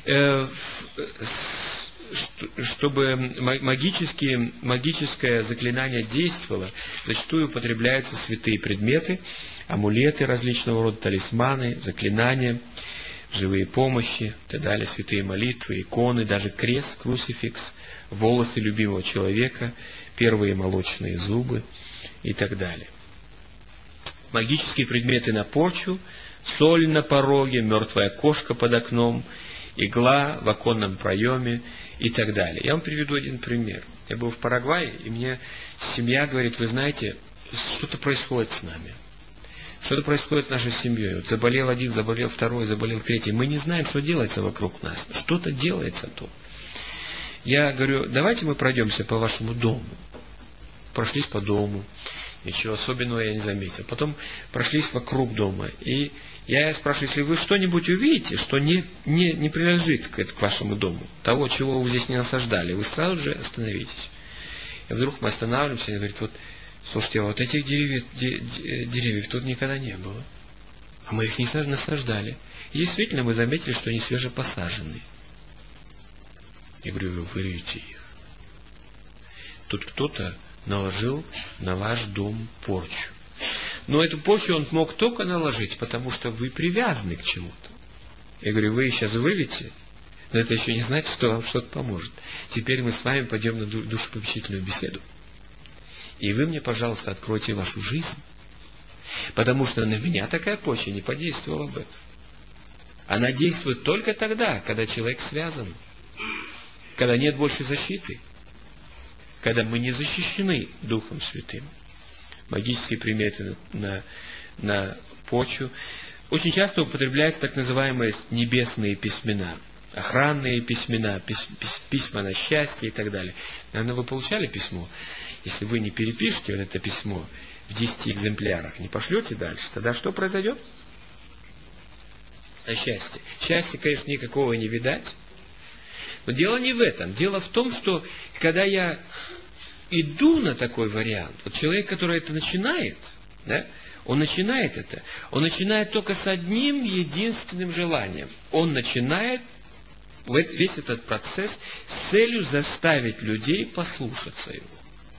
магическое заклинание действовало, зачастую употребляются святые предметы, амулеты различного рода, талисманы, заклинания, живые помощи, и так далее, святые молитвы, иконы, даже крест, крусификс, волосы любимого человека, первые молочные зубы и так далее. Магические предметы на порчу, соль на пороге, мертвая кошка под окном, игла в оконном проеме и так далее. Я вам приведу один пример. Я был в Парагвае, и мне семья говорит, вы знаете, что-то происходит с нами. Что-то происходит с нашей семьей. Вот заболел один, заболел второй, заболел третий. Мы не знаем, что делается вокруг нас. Что-то делается тут. Я говорю, давайте мы пройдемся по вашему дому. Прошлись по дому. Ничего особенного я не заметил. Потом прошлись вокруг дома. И я спрашиваю, если вы что-нибудь увидите, что не принадлежит к вашему дому, того, чего вы здесь не насаждали, вы сразу же остановитесь. И вдруг мы останавливаемся и говорит, вот, слушайте, а вот этих деревьев тут никогда не было. А мы их не насаждали. И действительно мы заметили, что они свежепосаженные. Я говорю, вы вырежете их. Тут кто-то наложил на ваш дом порчу. Но эту порчу он мог только наложить, потому что вы привязаны к чему-то. Я говорю, вы сейчас вырвете, но это еще не значит, что вам что-то поможет. Теперь мы с вами пойдем на душепопечительную беседу. И вы мне, пожалуйста, откройте вашу жизнь. Потому что на меня такая почва не подействовала бы. Она действует только тогда, когда человек связан. Когда нет больше защиты. Когда мы не защищены Духом Святым. Магические приметы на почву. Очень часто употребляются так называемые небесные письмена. Охранные письмена, письма на счастье и так далее. Наверное, вы получали письмо. Если вы не перепишете вот это письмо в 10 экземплярах, не пошлете дальше, тогда что произойдет? О счастье. Счастья, конечно, никакого не видать. Но дело не в этом. Дело в том, что когда я иду на такой вариант, вот человек, который это начинает, да, он начинает это. Он начинает только с одним единственным желанием. Он начинает весь этот процесс с целью заставить людей послушаться его.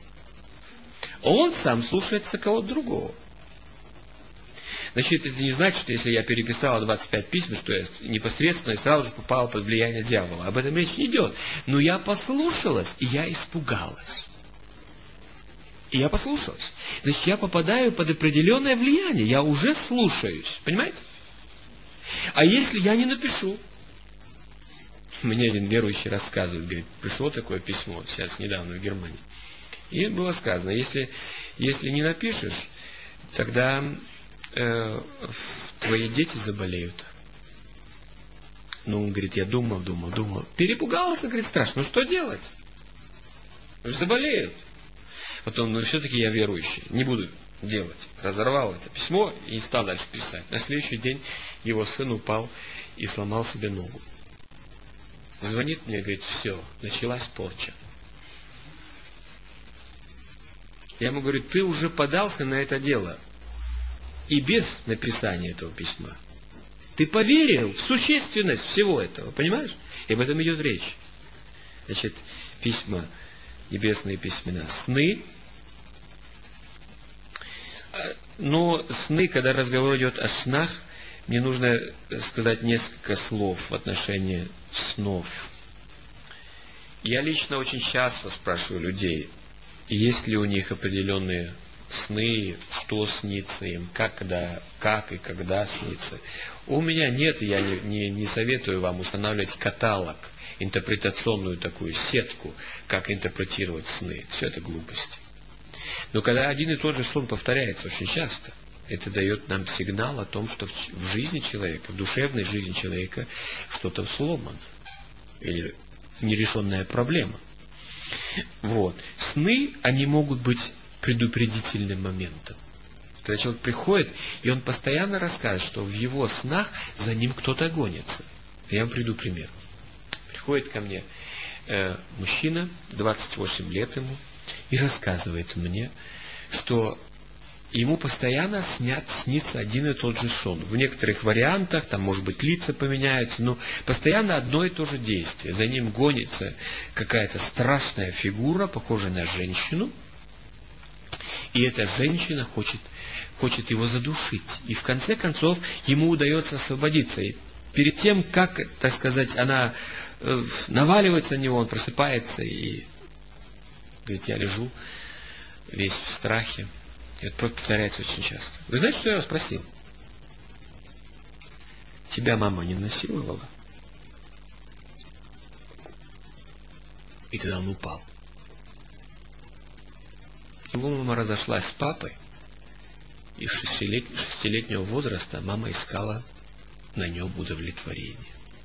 Он сам слушается кого-то другого. Значит, это не значит, что если я переписал 25 писем, что я непосредственно и сразу же попал под влияние дьявола. Об этом речь не идет. Но я послушалась, и я испугалась. И я послушалась. Значит, я попадаю под определенное влияние. Я уже слушаюсь. Понимаете? А если я не напишу? Мне один верующий рассказывает, говорит, пришло такое письмо, сейчас недавно в Германии. И было сказано, если не напишешь, тогда твои дети заболеют. Ну, он говорит, я думал. Перепугался, говорит, страшно. Ну, что делать? Заболеют. Потом, все-таки я верующий, не буду делать. Разорвал это письмо и стал дальше писать. На следующий день его сын упал и сломал себе ногу. Звонит мне, говорит, все, началась порча. Я ему говорю, ты уже подался на это дело. И без написания этого письма. Ты поверил в существенность всего этого, понимаешь? И об этом идет речь. Значит, письма, небесные письмена, сны. Но сны, когда разговор идет о снах, мне нужно сказать несколько слов в отношении снов. Я лично очень часто спрашиваю людей, есть ли у них определенные сны, что снится им, как и когда снится. У меня нет, я не советую вам устанавливать каталог, интерпретационную такую сетку, как интерпретировать сны. Все это глупость. Но когда один и тот же сон повторяется очень часто, это дает нам сигнал о том, что в жизни человека, в душевной жизни человека что-то сломано. Или нерешенная проблема. Вот. Сны, они могут быть предупредительным моментом. Когда человек приходит, и он постоянно рассказывает, что в его снах за ним кто-то гонится. Я вам приведу пример. Приходит ко мне мужчина, 28 лет ему, и рассказывает мне, что ему постоянно снится один и тот же сон. В некоторых вариантах, там, может быть, лица поменяются, но постоянно одно и то же действие. За ним гонится какая-то страшная фигура, похожая на женщину, и эта женщина хочет его задушить. И в конце концов ему удается освободиться. И перед тем, как, так сказать, она наваливается на него, он просыпается и говорит, я лежу весь в страхе. И это повторяется очень часто. Вы знаете, что я вас спросил? Тебя мама не насиловала? И тогда он упал. Его мама разошлась с папой, и с 6-летнего возраста мама искала на нем удовлетворение.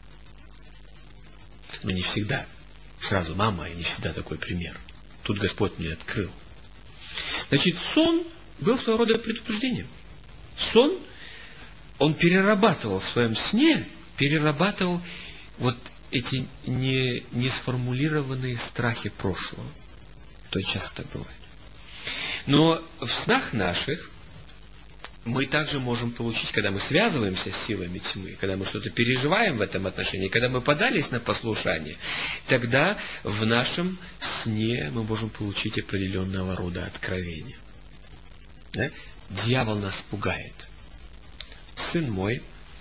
Но не всегда. Сразу мама, и не всегда такой пример. Тут Господь мне открыл. Значит, сон был своего рода предупреждением. Сон, он перерабатывал в своем сне, перерабатывал вот эти не сформулированные страхи прошлого. То есть часто так бывает. Но в снах наших мы также можем получить, когда мы связываемся с силами тьмы, когда мы что-то переживаем в этом отношении, когда мы подались на послушание, тогда в нашем сне мы можем получить определенного рода откровения. Да? Дьявол нас пугает. Сын мой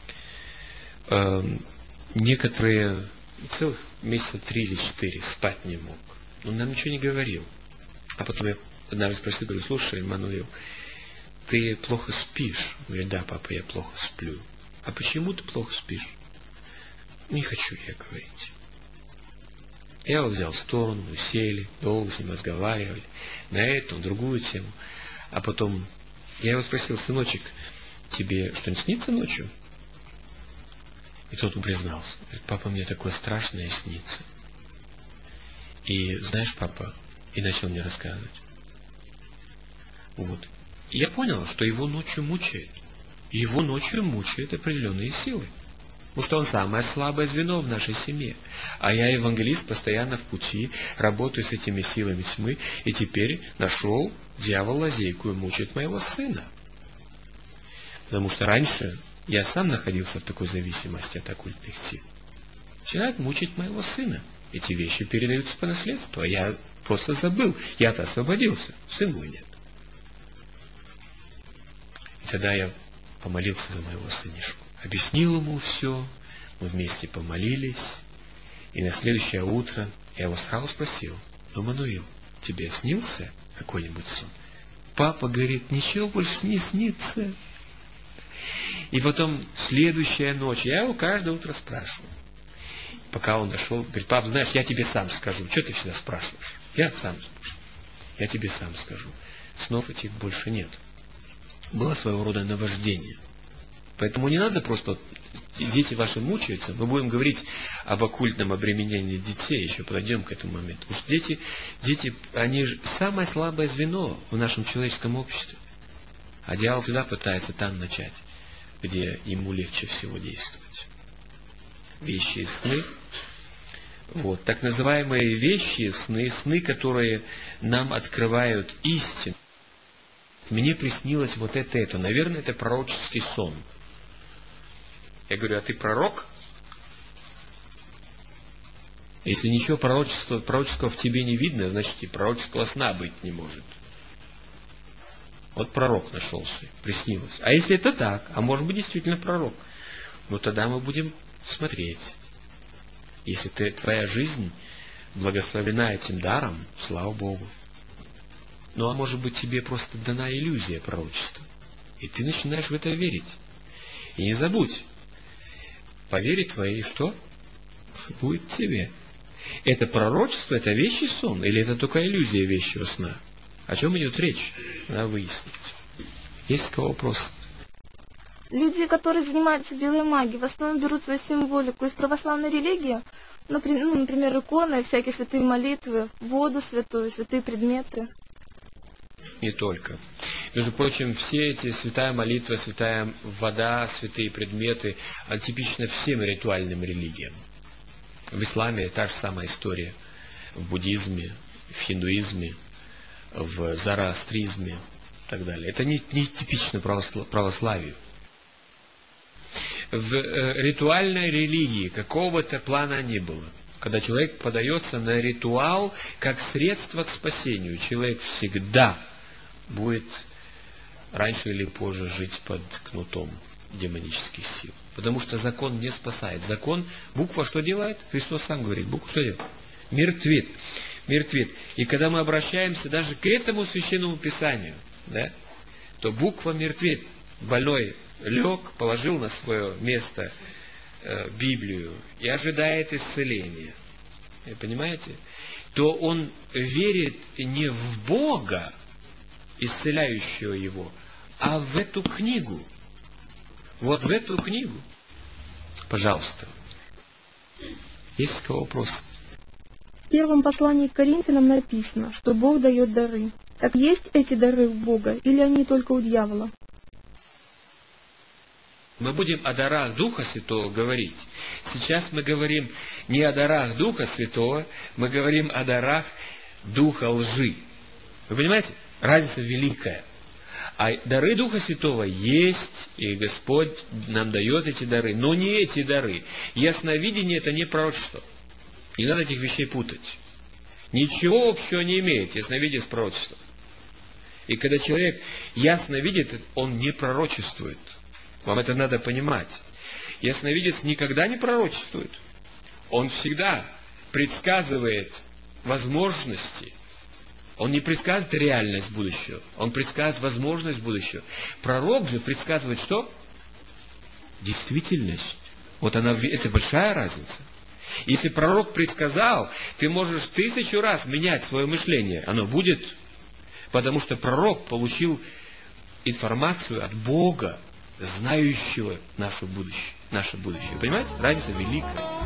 некоторые целых месяца 3 или 4 спать не мог. Он нам ничего не говорил. А потом я однажды спросил, говорю, слушай, Мануил, ты плохо спишь? Говорит, да, папа, я плохо сплю. А почему ты плохо спишь? Не хочу я говорить. Я его взял в сторону, мы сели, долго с ним разговаривали, на эту, на другую тему. А потом я его спросил, сыночек, тебе что-нибудь снится ночью? И тот признался. Говорит, папа, мне такое страшное снится. И знаешь, папа, и начал мне рассказывать. Вот. И я понял, что его ночью мучает. И его ночью мучают определенные силы. Потому что он самое слабое звено в нашей семье. А я, евангелист, постоянно в пути, работаю с этими силами тьмы, и теперь нашел дьявол лазейку и мучает моего сына. Потому что раньше я сам находился в такой зависимости от оккультных сил. Начинает мучить моего сына. Эти вещи передаются по наследству. А я просто забыл. Я-то освободился. Сын мой нет. И тогда я помолился за моего сынишку. Объяснил ему все. Мы вместе помолились. И на следующее утро я его сразу спросил. Ну, Мануил, тебе снился какой-нибудь сон? Папа говорит, ничего больше не снится. И потом следующая ночь, я его каждое утро спрашиваю. Пока он дошел, говорит, пап, знаешь, я тебе сам скажу. Что ты всегда спрашиваешь? Я сам скажу. Я тебе сам скажу. Снов этих больше нет. Было своего рода наваждение. Поэтому не надо просто, дети ваши мучаются, мы будем говорить об оккультном обременении детей, еще подойдем к этому моменту. Потому что дети, они же самое слабое звено в нашем человеческом обществе. А дьявол всегда пытается там начать, где ему легче всего действовать. Вещи и сны. Вот, так называемые вещи и сны, сны, которые нам открывают истину. Мне приснилось вот это. Наверное, это пророческий сон. Я говорю, а ты пророк? Если ничего пророческого в тебе не видно, значит и пророческого сна быть не может. Вот пророк нашелся, приснилось. А если это так, а может быть действительно пророк, ну тогда мы будем смотреть. Если твоя жизнь благословена этим даром, слава Богу. Ну а может быть тебе просто дана иллюзия пророчества. И ты начинаешь в это верить. И не забудь, по вере твоей что? Будет тебе. Это пророчество, это вещий сон, или это только иллюзия вещего сна? О чем идет речь? Надо выяснить. Есть у кого вопрос? Люди, которые занимаются белой магией, в основном берут свою символику из православной религии, например, иконы, всякие святые молитвы, воду святую, святые предметы. Не только. Между прочим, все эти святая молитва, святая вода, святые предметы антипичны всем ритуальным религиям. В исламе та же самая история. В буддизме, в хиндуизме, в зороастризме и так далее. Это не типично православию. В ритуальной религии какого то плана не было. Когда человек подается на ритуал как средство к спасению, человек всегда будет раньше или позже жить под кнутом демонических сил. Потому что закон не спасает. Закон, буква что делает? Христос сам говорит, буква что делает? Мертвит. Мертвит. И когда мы обращаемся даже к этому священному писанию, да, то буква мертвит. Больной лег, положил на свое место Библию и ожидает исцеления. Понимаете? То он верит не в Бога, исцеляющего его, а в эту книгу. Вот в эту книгу. Пожалуйста. Есть у кого вопрос? В первом послании к Коринфянам написано, что Бог дает дары. Так есть эти дары у Бога, или они только у дьявола? Мы будем о дарах Духа Святого говорить. Сейчас мы говорим не о дарах Духа Святого, мы говорим о дарах Духа лжи. Вы понимаете? Разница великая. А дары Духа Святого есть, и Господь нам дает эти дары, но не эти дары. Ясновидение – это не пророчество. Не надо этих вещей путать. Ничего общего не имеет ясновидение с пророчеством. И когда человек ясно видит, он не пророчествует. Вам это надо понимать. Ясновидец никогда не пророчествует. Он всегда предсказывает возможности Он не предсказывает реальность будущего, он предсказывает возможность будущего. Пророк же предсказывает что? Действительность. Вот она, это большая разница. Если пророк предсказал, ты можешь 1000 раз менять свое мышление, оно будет, потому что пророк получил информацию от Бога, знающего наше будущее. Понимаете? Разница великая.